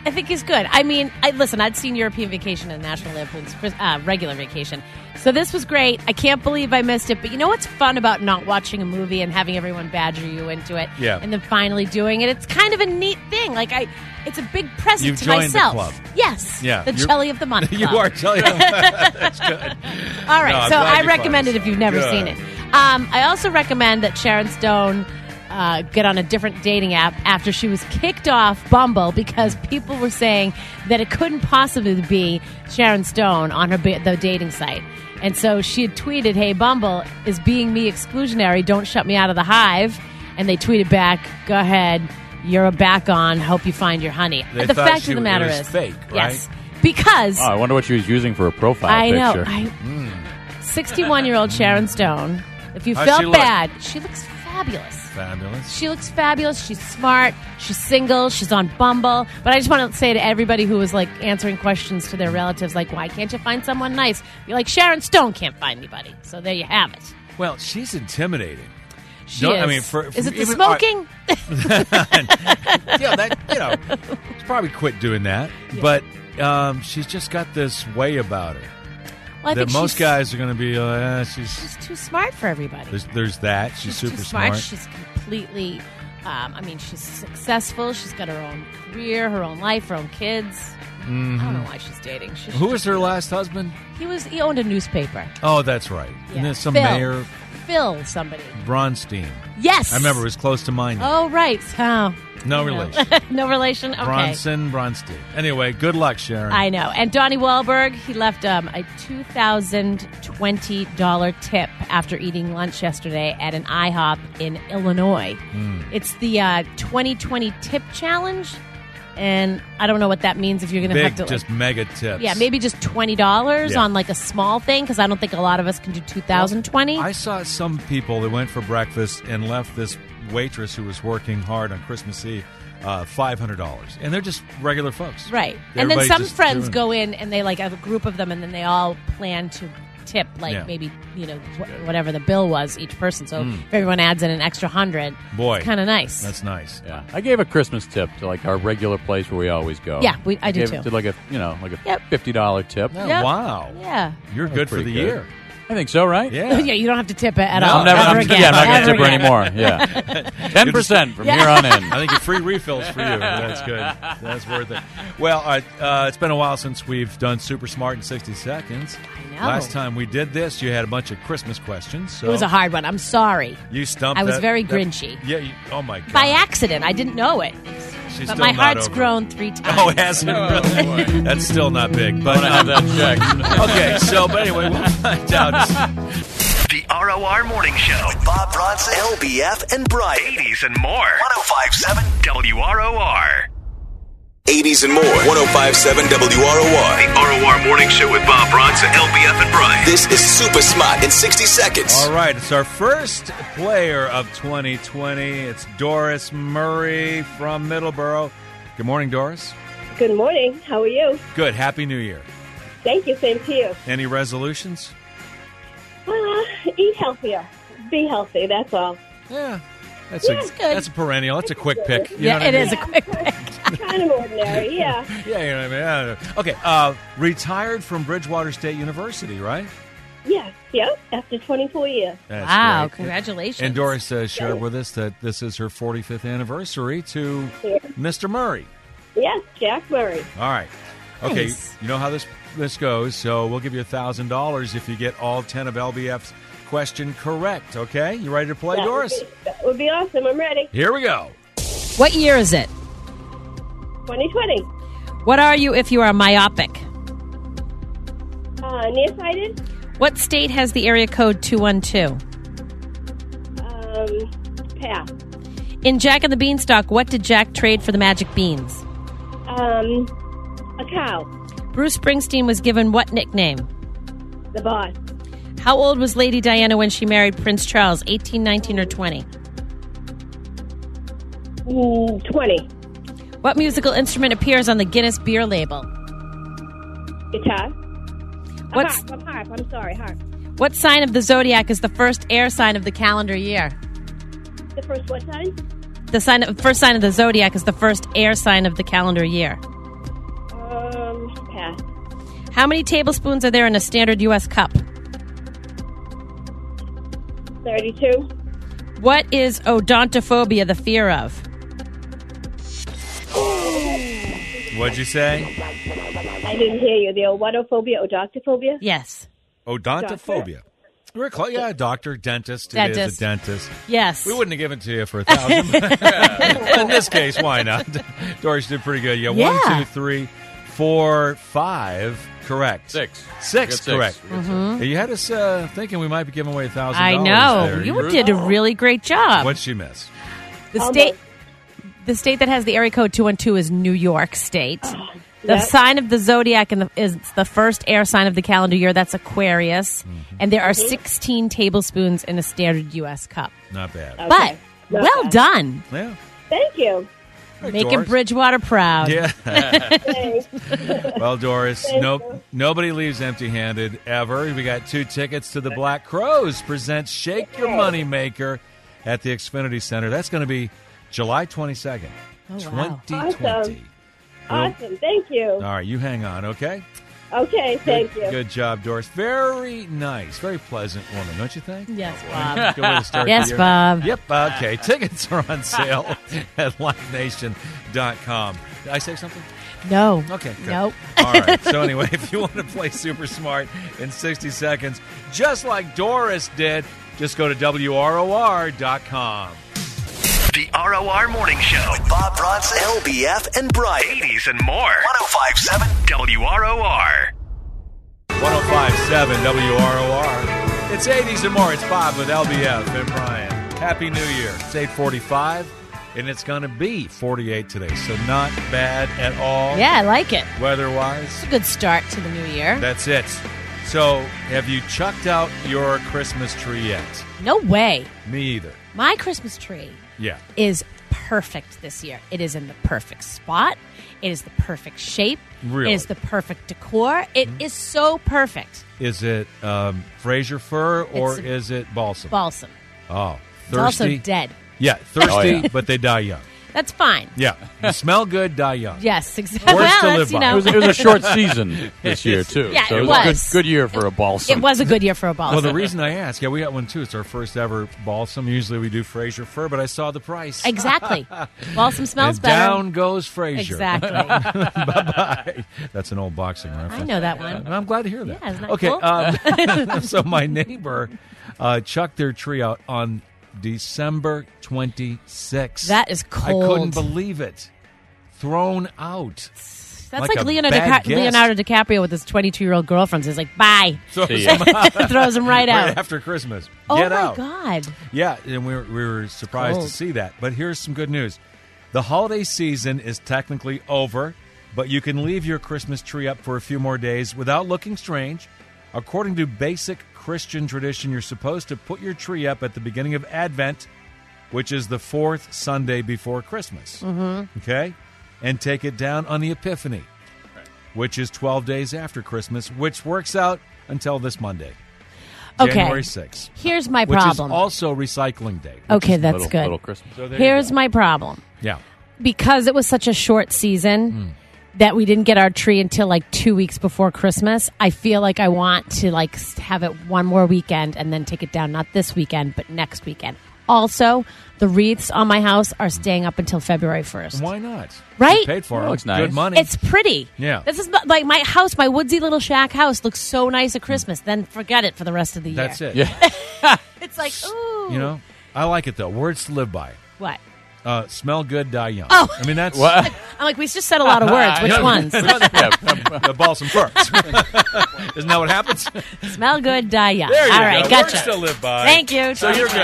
[SPEAKER 11] I think he's good. I mean, listen, I'd seen European Vacation and National Lampoon's Regular Vacation. So this was great. I can't believe I missed it. But you know what's fun about not watching a movie and having everyone badger you into it?
[SPEAKER 10] Yeah.
[SPEAKER 11] And then finally doing it? It's kind of a neat thing. Like, it's a big present
[SPEAKER 10] You've
[SPEAKER 11] to
[SPEAKER 10] joined
[SPEAKER 11] myself.
[SPEAKER 10] the club.
[SPEAKER 11] Yes.
[SPEAKER 10] Yeah.
[SPEAKER 11] The Jelly of the Month Club.
[SPEAKER 10] You are Jelly of the Month. That's good.
[SPEAKER 11] All right.
[SPEAKER 10] No,
[SPEAKER 11] so
[SPEAKER 10] I'm glad
[SPEAKER 11] I
[SPEAKER 10] you
[SPEAKER 11] recommend it if you've never
[SPEAKER 10] Good.
[SPEAKER 11] seen it. I also recommend that Sharon Stone get on a different dating app after she was kicked off Bumble because people were saying that it couldn't possibly be Sharon Stone on the dating site. And so she had tweeted, "Hey, Bumble is being me exclusionary. Don't shut me out of the hive." And they tweeted back, "Go ahead. You're back on. Hope you find your honey."
[SPEAKER 10] They
[SPEAKER 11] the
[SPEAKER 10] thought
[SPEAKER 11] fact of the matter
[SPEAKER 10] it was
[SPEAKER 11] is
[SPEAKER 10] fake, right?
[SPEAKER 11] Yes. Because
[SPEAKER 3] I wonder what she was using for a profile
[SPEAKER 11] I
[SPEAKER 3] picture.
[SPEAKER 11] know. 61-year-old Sharon Stone. If you
[SPEAKER 10] How's
[SPEAKER 11] felt
[SPEAKER 10] she look?
[SPEAKER 11] bad, she looks fabulous.
[SPEAKER 10] Fabulous.
[SPEAKER 11] She looks fabulous. She's smart. She's single. She's on Bumble. But I just want to say to everybody who was like answering questions to their relatives, like, why can't you find someone nice? You're like, Sharon Stone can't find anybody. So there you have it.
[SPEAKER 10] Well, she's intimidating.
[SPEAKER 11] She is.
[SPEAKER 10] I mean,
[SPEAKER 11] Is it the
[SPEAKER 10] even-
[SPEAKER 11] smoking?
[SPEAKER 10] Yeah, she's probably quit doing that.
[SPEAKER 11] Yeah.
[SPEAKER 10] But she's just got this way about her.
[SPEAKER 11] Well, I
[SPEAKER 10] that
[SPEAKER 11] think
[SPEAKER 10] most guys are going to be like,
[SPEAKER 11] she's too smart for everybody.
[SPEAKER 10] There's that. She's super
[SPEAKER 11] too smart. She's completely, she's successful. She's got her own career, her own life, her own kids.
[SPEAKER 10] Mhm.
[SPEAKER 11] I don't know why she's dating.
[SPEAKER 10] Who was her last husband?
[SPEAKER 11] He owned a newspaper.
[SPEAKER 10] Oh, that's right.
[SPEAKER 11] Yeah.
[SPEAKER 10] And there's some
[SPEAKER 11] Phil.
[SPEAKER 10] mayor,
[SPEAKER 11] Phil somebody.
[SPEAKER 10] Bronstein.
[SPEAKER 11] Yes.
[SPEAKER 10] I remember it was close to mine.
[SPEAKER 11] Oh, right. Oh.
[SPEAKER 10] No
[SPEAKER 11] You know.
[SPEAKER 10] relation.
[SPEAKER 11] No relation? Okay.
[SPEAKER 10] Bronstein. Anyway, good luck, Sharon.
[SPEAKER 11] I know. And Donnie Wahlberg, he left a $2,020 tip after eating lunch yesterday at an IHOP in Illinois. It's the 2020 Tip Challenge. And I don't know what that means if you're going to have to...
[SPEAKER 10] just mega tips.
[SPEAKER 11] Yeah, maybe just $20
[SPEAKER 10] Yeah.
[SPEAKER 11] on like a small thing because I don't think a lot of us can do 2020.
[SPEAKER 10] I saw some people that went for breakfast and left this waitress who was working hard on Christmas Eve $500, and they're just regular folks,
[SPEAKER 11] Right. And then
[SPEAKER 10] Everybody's
[SPEAKER 11] some
[SPEAKER 10] just
[SPEAKER 11] friends
[SPEAKER 10] doing-
[SPEAKER 11] go in and they like have a group of them and then they all plan to tip maybe, whatever the bill was each person. So if everyone adds in an extra 100,
[SPEAKER 3] Boy,
[SPEAKER 11] it's kind of nice.
[SPEAKER 10] That's nice.
[SPEAKER 3] Yeah, I gave a Christmas tip to like our regular place where we always go.
[SPEAKER 11] Yeah, I do
[SPEAKER 3] Gave
[SPEAKER 11] too.
[SPEAKER 3] it to like a $50 tip.
[SPEAKER 10] Oh,
[SPEAKER 11] Yep.
[SPEAKER 10] wow.
[SPEAKER 11] Yeah.
[SPEAKER 10] You're good for the
[SPEAKER 3] pretty good.
[SPEAKER 10] year.
[SPEAKER 3] I think so, right?
[SPEAKER 10] Yeah.
[SPEAKER 11] Yeah, you don't have to tip it at
[SPEAKER 10] No,
[SPEAKER 11] all.
[SPEAKER 10] I'm never-
[SPEAKER 11] Ever
[SPEAKER 10] I'm-
[SPEAKER 11] again.
[SPEAKER 3] yeah, I'm not gonna
[SPEAKER 11] Ever
[SPEAKER 3] tip her
[SPEAKER 11] again.
[SPEAKER 3] anymore. Yeah. 10% from here on in.
[SPEAKER 10] I think your free refills for you. That's good. That's worth it. Well, it's been a while since we've done Super Smart in 60 Seconds.
[SPEAKER 11] I know.
[SPEAKER 10] Last time we did this, you had a bunch of Christmas questions. So
[SPEAKER 11] It was a hard one. I'm sorry.
[SPEAKER 10] You stumped
[SPEAKER 11] I was
[SPEAKER 10] that-
[SPEAKER 11] very
[SPEAKER 10] that-
[SPEAKER 11] grinchy.
[SPEAKER 10] Yeah. Oh, my God.
[SPEAKER 11] By accident. I didn't know it.
[SPEAKER 10] She's
[SPEAKER 11] but
[SPEAKER 10] still
[SPEAKER 11] my
[SPEAKER 10] not
[SPEAKER 11] heart's
[SPEAKER 10] over it.
[SPEAKER 11] grown 3 times.
[SPEAKER 10] Oh, it hasn't really? That's still not big. But
[SPEAKER 3] I want to have that checked.
[SPEAKER 10] Okay, but anyway, we'll find out.
[SPEAKER 9] The ROR Morning Show with Bob Bronson, LBF, and Brian. 80s and more. 1057 WROR.
[SPEAKER 12] 80s and more. 1057 WROR. The ROR Morning Show with Bob Bronson, LBF, and Brian. This is Super Smart in 60 seconds.
[SPEAKER 10] All right, it's our first player of 2020. It's Doris Murray from Middleborough. Good morning, Doris.
[SPEAKER 20] Good morning. How are you?
[SPEAKER 10] Good. Happy New Year.
[SPEAKER 20] Thank you. Same to you.
[SPEAKER 10] Any resolutions?
[SPEAKER 20] Eat healthier. Be healthy. That's all.
[SPEAKER 10] Yeah.
[SPEAKER 20] That's good.
[SPEAKER 10] That's a perennial. That's a quick pick. You know
[SPEAKER 11] Yeah,
[SPEAKER 10] what I
[SPEAKER 11] it
[SPEAKER 10] mean?
[SPEAKER 11] is a quick pick.
[SPEAKER 20] Kind of ordinary. Yeah.
[SPEAKER 10] Yeah, you know what I mean? Okay, retired from Bridgewater State University, right?
[SPEAKER 20] Yes. Yep. After 24 years.
[SPEAKER 10] That's
[SPEAKER 11] Wow,
[SPEAKER 10] great.
[SPEAKER 11] congratulations.
[SPEAKER 10] And Doris shared with us that this is her 45th anniversary to Mr. Murray.
[SPEAKER 20] Yes. Jack Murray.
[SPEAKER 10] All right. Okay,
[SPEAKER 20] Nice.
[SPEAKER 10] you know how this goes, so we'll give you $1,000 if you get all 10 of LBF's question correct, okay? You ready to play, Doris?
[SPEAKER 20] That would be awesome. I'm ready.
[SPEAKER 10] Here we go.
[SPEAKER 11] What year is it?
[SPEAKER 20] 2020.
[SPEAKER 11] What are you if you are myopic?
[SPEAKER 20] Nearsighted.
[SPEAKER 11] What state has the area code 212?
[SPEAKER 20] Pass.
[SPEAKER 11] In Jack and the Beanstalk, what did Jack trade for the magic beans?
[SPEAKER 20] A cow.
[SPEAKER 11] Bruce Springsteen was given what nickname?
[SPEAKER 20] The boss.
[SPEAKER 11] How old was Lady Diana when she married Prince Charles, 18, 19, or 20?
[SPEAKER 20] 20.
[SPEAKER 11] What musical instrument appears on the Guinness beer label?
[SPEAKER 20] Guitar.
[SPEAKER 11] What's-
[SPEAKER 20] Harp. I'm sorry. Harp.
[SPEAKER 11] What sign of the zodiac is the first air sign of the calendar year?
[SPEAKER 20] The first what sign?
[SPEAKER 11] The first sign of the zodiac is the first air sign of the calendar year. How many tablespoons are there in a standard U.S. cup?
[SPEAKER 20] 32.
[SPEAKER 11] What is odontophobia the fear of?
[SPEAKER 10] What'd you say?
[SPEAKER 20] I didn't hear you. The odontophobiia, odontophobia?
[SPEAKER 11] Yes.
[SPEAKER 10] Odontophobia. We're close. Yeah, doctor, dentist. It is
[SPEAKER 11] Dentist.
[SPEAKER 10] a dentist.
[SPEAKER 11] Yes.
[SPEAKER 10] We wouldn't have given it to you for 1,000. In this case, why not? Doris did pretty good. Yeah,
[SPEAKER 11] Yeah.
[SPEAKER 10] 1, 2, 3, 4, 5. Correct. Six, correct.
[SPEAKER 11] Mhm.
[SPEAKER 10] You had us thinking we might be giving away $1,000.
[SPEAKER 11] I know.
[SPEAKER 10] there.
[SPEAKER 11] You did a really great job.
[SPEAKER 10] What'd she miss?
[SPEAKER 11] The state that has the area code 212 is New York State. The
[SPEAKER 20] Yep.
[SPEAKER 11] sign of the zodiac is the first air sign of the calendar year. That's Aquarius. And there are 16 tablespoons in a standard U.S. cup.
[SPEAKER 10] Not bad.
[SPEAKER 11] But well done.
[SPEAKER 10] Yeah.
[SPEAKER 20] Thank you.
[SPEAKER 11] Making
[SPEAKER 10] Doris.
[SPEAKER 11] Bridgewater proud.
[SPEAKER 10] Yeah.
[SPEAKER 20] Thanks.
[SPEAKER 10] Well, Doris, nobody leaves empty-handed ever. We got 2 tickets to the Black Crows presents Shake Your Money Maker at the Xfinity Center. That's going to be July 22nd,
[SPEAKER 11] Oh, wow.
[SPEAKER 10] 2020.
[SPEAKER 20] Awesome. Thank you.
[SPEAKER 10] All right, you hang on, okay?
[SPEAKER 20] Okay, thank you.
[SPEAKER 10] Good job, Doris. Very nice, very pleasant woman, don't you think?
[SPEAKER 11] Yes, Bob.
[SPEAKER 10] Good way to start
[SPEAKER 11] Yes,
[SPEAKER 10] the year.
[SPEAKER 11] Bob.
[SPEAKER 10] Yep, okay. Tickets are on sale at livenation.com. Did I say something?
[SPEAKER 11] No.
[SPEAKER 10] Okay, good.
[SPEAKER 11] Nope.
[SPEAKER 10] All right. So anyway, if you want to play Super Smart in 60 seconds, just like Doris did, just go to WROR.com.
[SPEAKER 9] The ROR Morning Show with Bob Bronson, LBF, and Brian. 80s and more. 105.7 WROR.
[SPEAKER 10] 105.7 WROR. It's 80s and more. It's Bob with LBF and Brian. Happy New Year. It's 8:45, and it's going to be 48 today, so not bad at all.
[SPEAKER 11] Yeah, I like it.
[SPEAKER 10] Weather-wise.
[SPEAKER 11] It's a good start to the new year.
[SPEAKER 10] That's it. So, have you chucked out your Christmas tree yet?
[SPEAKER 11] No way.
[SPEAKER 10] Me either.
[SPEAKER 11] My Christmas tree
[SPEAKER 10] Yeah.
[SPEAKER 11] is perfect this year. It is in the perfect spot. It is the perfect shape.
[SPEAKER 10] Really?
[SPEAKER 11] It is the perfect decor. It is so perfect.
[SPEAKER 10] Is it Fraser fir or
[SPEAKER 11] It's
[SPEAKER 10] is it balsam?
[SPEAKER 11] Balsam.
[SPEAKER 10] Oh,
[SPEAKER 11] It's also
[SPEAKER 10] thirsty.
[SPEAKER 11] dead.
[SPEAKER 10] Yeah, thirsty,
[SPEAKER 3] Oh, yeah.
[SPEAKER 10] but they die young.
[SPEAKER 11] That's fine.
[SPEAKER 10] Yeah, you smell good, die young.
[SPEAKER 11] Yes, exactly.
[SPEAKER 10] Words
[SPEAKER 11] Well,
[SPEAKER 10] to
[SPEAKER 11] that's,
[SPEAKER 10] live
[SPEAKER 11] you
[SPEAKER 10] by.
[SPEAKER 11] know.
[SPEAKER 3] It was a short season this year, too.
[SPEAKER 11] Yeah,
[SPEAKER 3] so
[SPEAKER 11] it
[SPEAKER 3] it
[SPEAKER 11] was.
[SPEAKER 3] was a good year for a balsam.
[SPEAKER 11] It was a good year for a balsam.
[SPEAKER 10] Well, the reason I ask, yeah, we got one too. It's our first ever balsam. Usually we do Fraser fir, but I saw the price.
[SPEAKER 11] Exactly. Balsam smells
[SPEAKER 10] And
[SPEAKER 11] better.
[SPEAKER 10] down goes Fraser.
[SPEAKER 11] Exactly.
[SPEAKER 10] Bye-bye. That's an old boxing reference.
[SPEAKER 11] I know that one.
[SPEAKER 10] I'm glad to hear that.
[SPEAKER 11] Yeah, isn't that
[SPEAKER 10] okay,
[SPEAKER 11] cool?
[SPEAKER 10] so my neighbor chucked their tree out on December 26th.
[SPEAKER 11] That is cold.
[SPEAKER 10] I couldn't believe it. Thrown out.
[SPEAKER 11] That's
[SPEAKER 10] like
[SPEAKER 11] like
[SPEAKER 10] a
[SPEAKER 11] Leonardo,
[SPEAKER 10] bad guest.
[SPEAKER 11] Leonardo DiCaprio with his 22-year-old girlfriends. He's like, bye.
[SPEAKER 10] Throws
[SPEAKER 3] See
[SPEAKER 10] them
[SPEAKER 3] ya.
[SPEAKER 10] out.
[SPEAKER 11] Throws him right out.
[SPEAKER 10] Right after Christmas.
[SPEAKER 11] Oh,
[SPEAKER 10] Get
[SPEAKER 11] my
[SPEAKER 10] out.
[SPEAKER 11] God.
[SPEAKER 10] Yeah, and we were surprised
[SPEAKER 11] Cold.
[SPEAKER 10] to see that. But here's some good news. The holiday season is technically over, but you can leave your Christmas tree up for a few more days without looking strange. According to basic Christian tradition, you're supposed to put your tree up at the beginning of Advent, which is the 4th Sunday before Christmas.
[SPEAKER 11] Mm-hmm.
[SPEAKER 10] Okay? And take it down on the Epiphany, which is 12 days after Christmas, which works out until this Monday,
[SPEAKER 11] Okay.
[SPEAKER 10] January 6th.
[SPEAKER 11] Here's my
[SPEAKER 10] Which
[SPEAKER 11] problem.
[SPEAKER 10] is also recycling day.
[SPEAKER 11] Okay, that's
[SPEAKER 3] little,
[SPEAKER 11] good.
[SPEAKER 3] Little Christmas.
[SPEAKER 10] So there you
[SPEAKER 11] Here's
[SPEAKER 10] go.
[SPEAKER 11] my problem.
[SPEAKER 10] Yeah.
[SPEAKER 11] Because it was such a short season that we didn't get our tree until like 2 weeks before Christmas, I feel like I want to like have it one more weekend and then take it down, not this weekend, but next weekend. Also, the wreaths on my house are staying up until February 1st.
[SPEAKER 10] Why not?
[SPEAKER 11] Right?
[SPEAKER 10] You paid for it.
[SPEAKER 3] looks nice.
[SPEAKER 10] Good money.
[SPEAKER 11] It's pretty.
[SPEAKER 10] Yeah.
[SPEAKER 11] This is like my house, my woodsy little shack house looks so nice at Christmas. Then forget it for the rest of the year.
[SPEAKER 10] That's it.
[SPEAKER 3] Yeah.
[SPEAKER 11] It's like, ooh.
[SPEAKER 10] You know, I like it though. Words to live by.
[SPEAKER 11] What?
[SPEAKER 10] Smell good, die young.
[SPEAKER 11] Oh.
[SPEAKER 10] I mean, that's
[SPEAKER 3] What?
[SPEAKER 11] I'm like, we just said a lot of words. Which ones?
[SPEAKER 10] the balsam first. Isn't that what happens?
[SPEAKER 11] Smell good, die young.
[SPEAKER 10] There you
[SPEAKER 11] All
[SPEAKER 10] go.
[SPEAKER 11] right, gotcha.
[SPEAKER 10] Words to live by.
[SPEAKER 11] Thank you.
[SPEAKER 10] So you're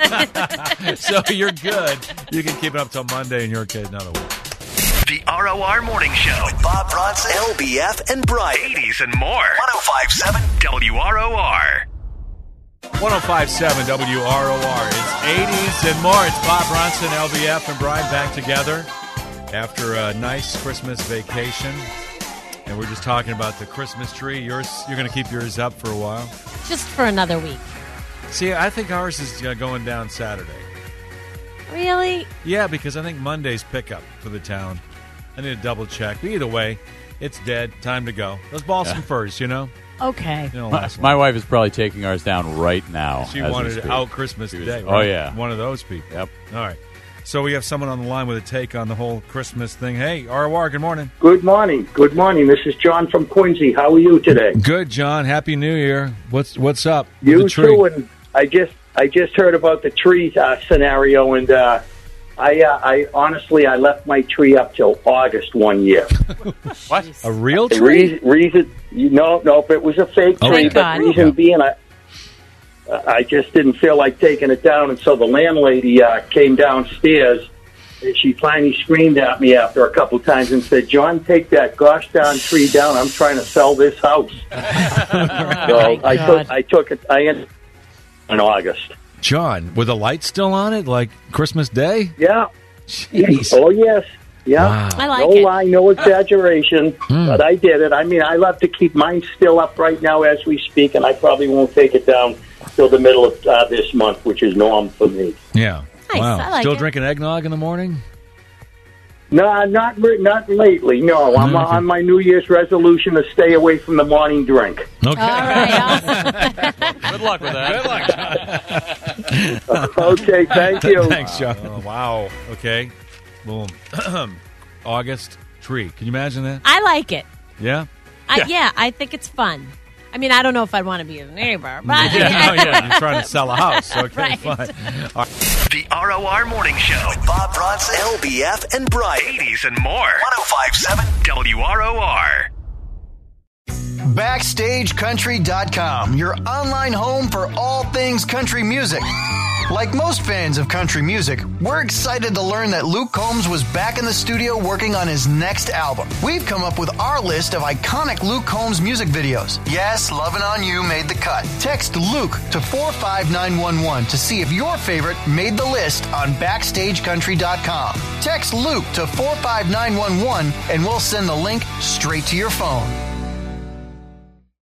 [SPEAKER 10] good. So you're good. You can keep it up till Monday, in your case, not a week.
[SPEAKER 9] The ROR Morning Show with Bob Bronson, LBF, and Brian. 80s and more. 105.7 WROR.
[SPEAKER 10] 105.7 WROR. It's 80s and more. It's Bob Bronson, LBF, and Brian back together after a nice Christmas vacation. And we're just talking about the Christmas tree. You're going to keep yours up for a while?
[SPEAKER 11] Just for another week.
[SPEAKER 10] See, I think ours is going down Saturday.
[SPEAKER 11] Really?
[SPEAKER 10] Yeah, because I think Monday's pickup for the town. I need to double check. But either way, It's dead. Time to go. Those Balsam firs, you know?
[SPEAKER 11] Okay.
[SPEAKER 10] They don't last long.
[SPEAKER 3] My wife is probably taking ours down right now.
[SPEAKER 10] She
[SPEAKER 3] as we
[SPEAKER 10] wanted
[SPEAKER 3] speak.
[SPEAKER 10] it out Christmas Day.
[SPEAKER 3] Oh, yeah.
[SPEAKER 10] One of those people.
[SPEAKER 3] Yep.
[SPEAKER 10] All right. So we have someone on the line with a take on the whole Christmas thing. Hey, ROR, good morning.
[SPEAKER 21] Good morning. Good morning. This is John from Quincy. How are you today?
[SPEAKER 10] Good, John. Happy New Year. What's up? with
[SPEAKER 21] You
[SPEAKER 10] the tree?
[SPEAKER 21] too. And I just heard about the tree scenario, and I honestly left my tree up till August one year.
[SPEAKER 3] What?
[SPEAKER 10] A real
[SPEAKER 21] The
[SPEAKER 10] tree?
[SPEAKER 21] reason, no, it was a fake
[SPEAKER 10] Oh,
[SPEAKER 21] tree.
[SPEAKER 10] thank
[SPEAKER 21] But
[SPEAKER 10] God.
[SPEAKER 21] reason
[SPEAKER 10] Yeah.
[SPEAKER 21] being, I just didn't feel like taking it down, and so the landlady came downstairs. And she finally screamed at me after a couple times and said, "John, take that gosh darn tree down. I'm trying to sell this house." So I took it. I ended in August.
[SPEAKER 10] John, with the lights still on it, like Christmas Day?
[SPEAKER 21] Yeah.
[SPEAKER 10] Jeez.
[SPEAKER 21] Oh, yes. Yeah.
[SPEAKER 10] Wow.
[SPEAKER 11] I like
[SPEAKER 21] no
[SPEAKER 11] it.
[SPEAKER 21] lie, no exaggeration, but I did it. I mean, I love to keep mine still up right now as we speak, and I probably won't take it down till the middle of this month, which is normal for me.
[SPEAKER 10] Yeah.
[SPEAKER 11] Nice,
[SPEAKER 10] Wow.
[SPEAKER 11] I like
[SPEAKER 10] Still
[SPEAKER 11] it.
[SPEAKER 10] drinking eggnog in the morning?
[SPEAKER 21] No, not lately. No, I'm on my New Year's resolution to stay away from the morning drink.
[SPEAKER 10] Okay.
[SPEAKER 11] All right.
[SPEAKER 3] Good luck with that.
[SPEAKER 10] Good luck, John.
[SPEAKER 21] Okay, thank you.
[SPEAKER 10] Thanks, John. Wow. Okay. Boom. August tree. Can you imagine that?
[SPEAKER 11] I like it.
[SPEAKER 10] Yeah?
[SPEAKER 11] Yeah, I think it's fun. I mean, I don't know if I'd want to be a neighbor, but
[SPEAKER 10] Yeah, you're trying to sell a house. Okay,
[SPEAKER 11] Right.
[SPEAKER 10] fine. All right.
[SPEAKER 9] The ROR Morning Show with Bob Bronson, LBF, and Brian. 80s and more. 1057 WROR.
[SPEAKER 14] BackstageCountry.com, your online home for all things country music. Like most fans of country music, we're excited to learn that Luke Combs was back in the studio working on his next album. We've come up with our list of iconic Luke Combs music videos. Yes, Lovin' On You made the cut. Text Luke to 45911 to see if your favorite made the list on BackstageCountry.com. Text Luke to 45911 and we'll send the link straight to your phone.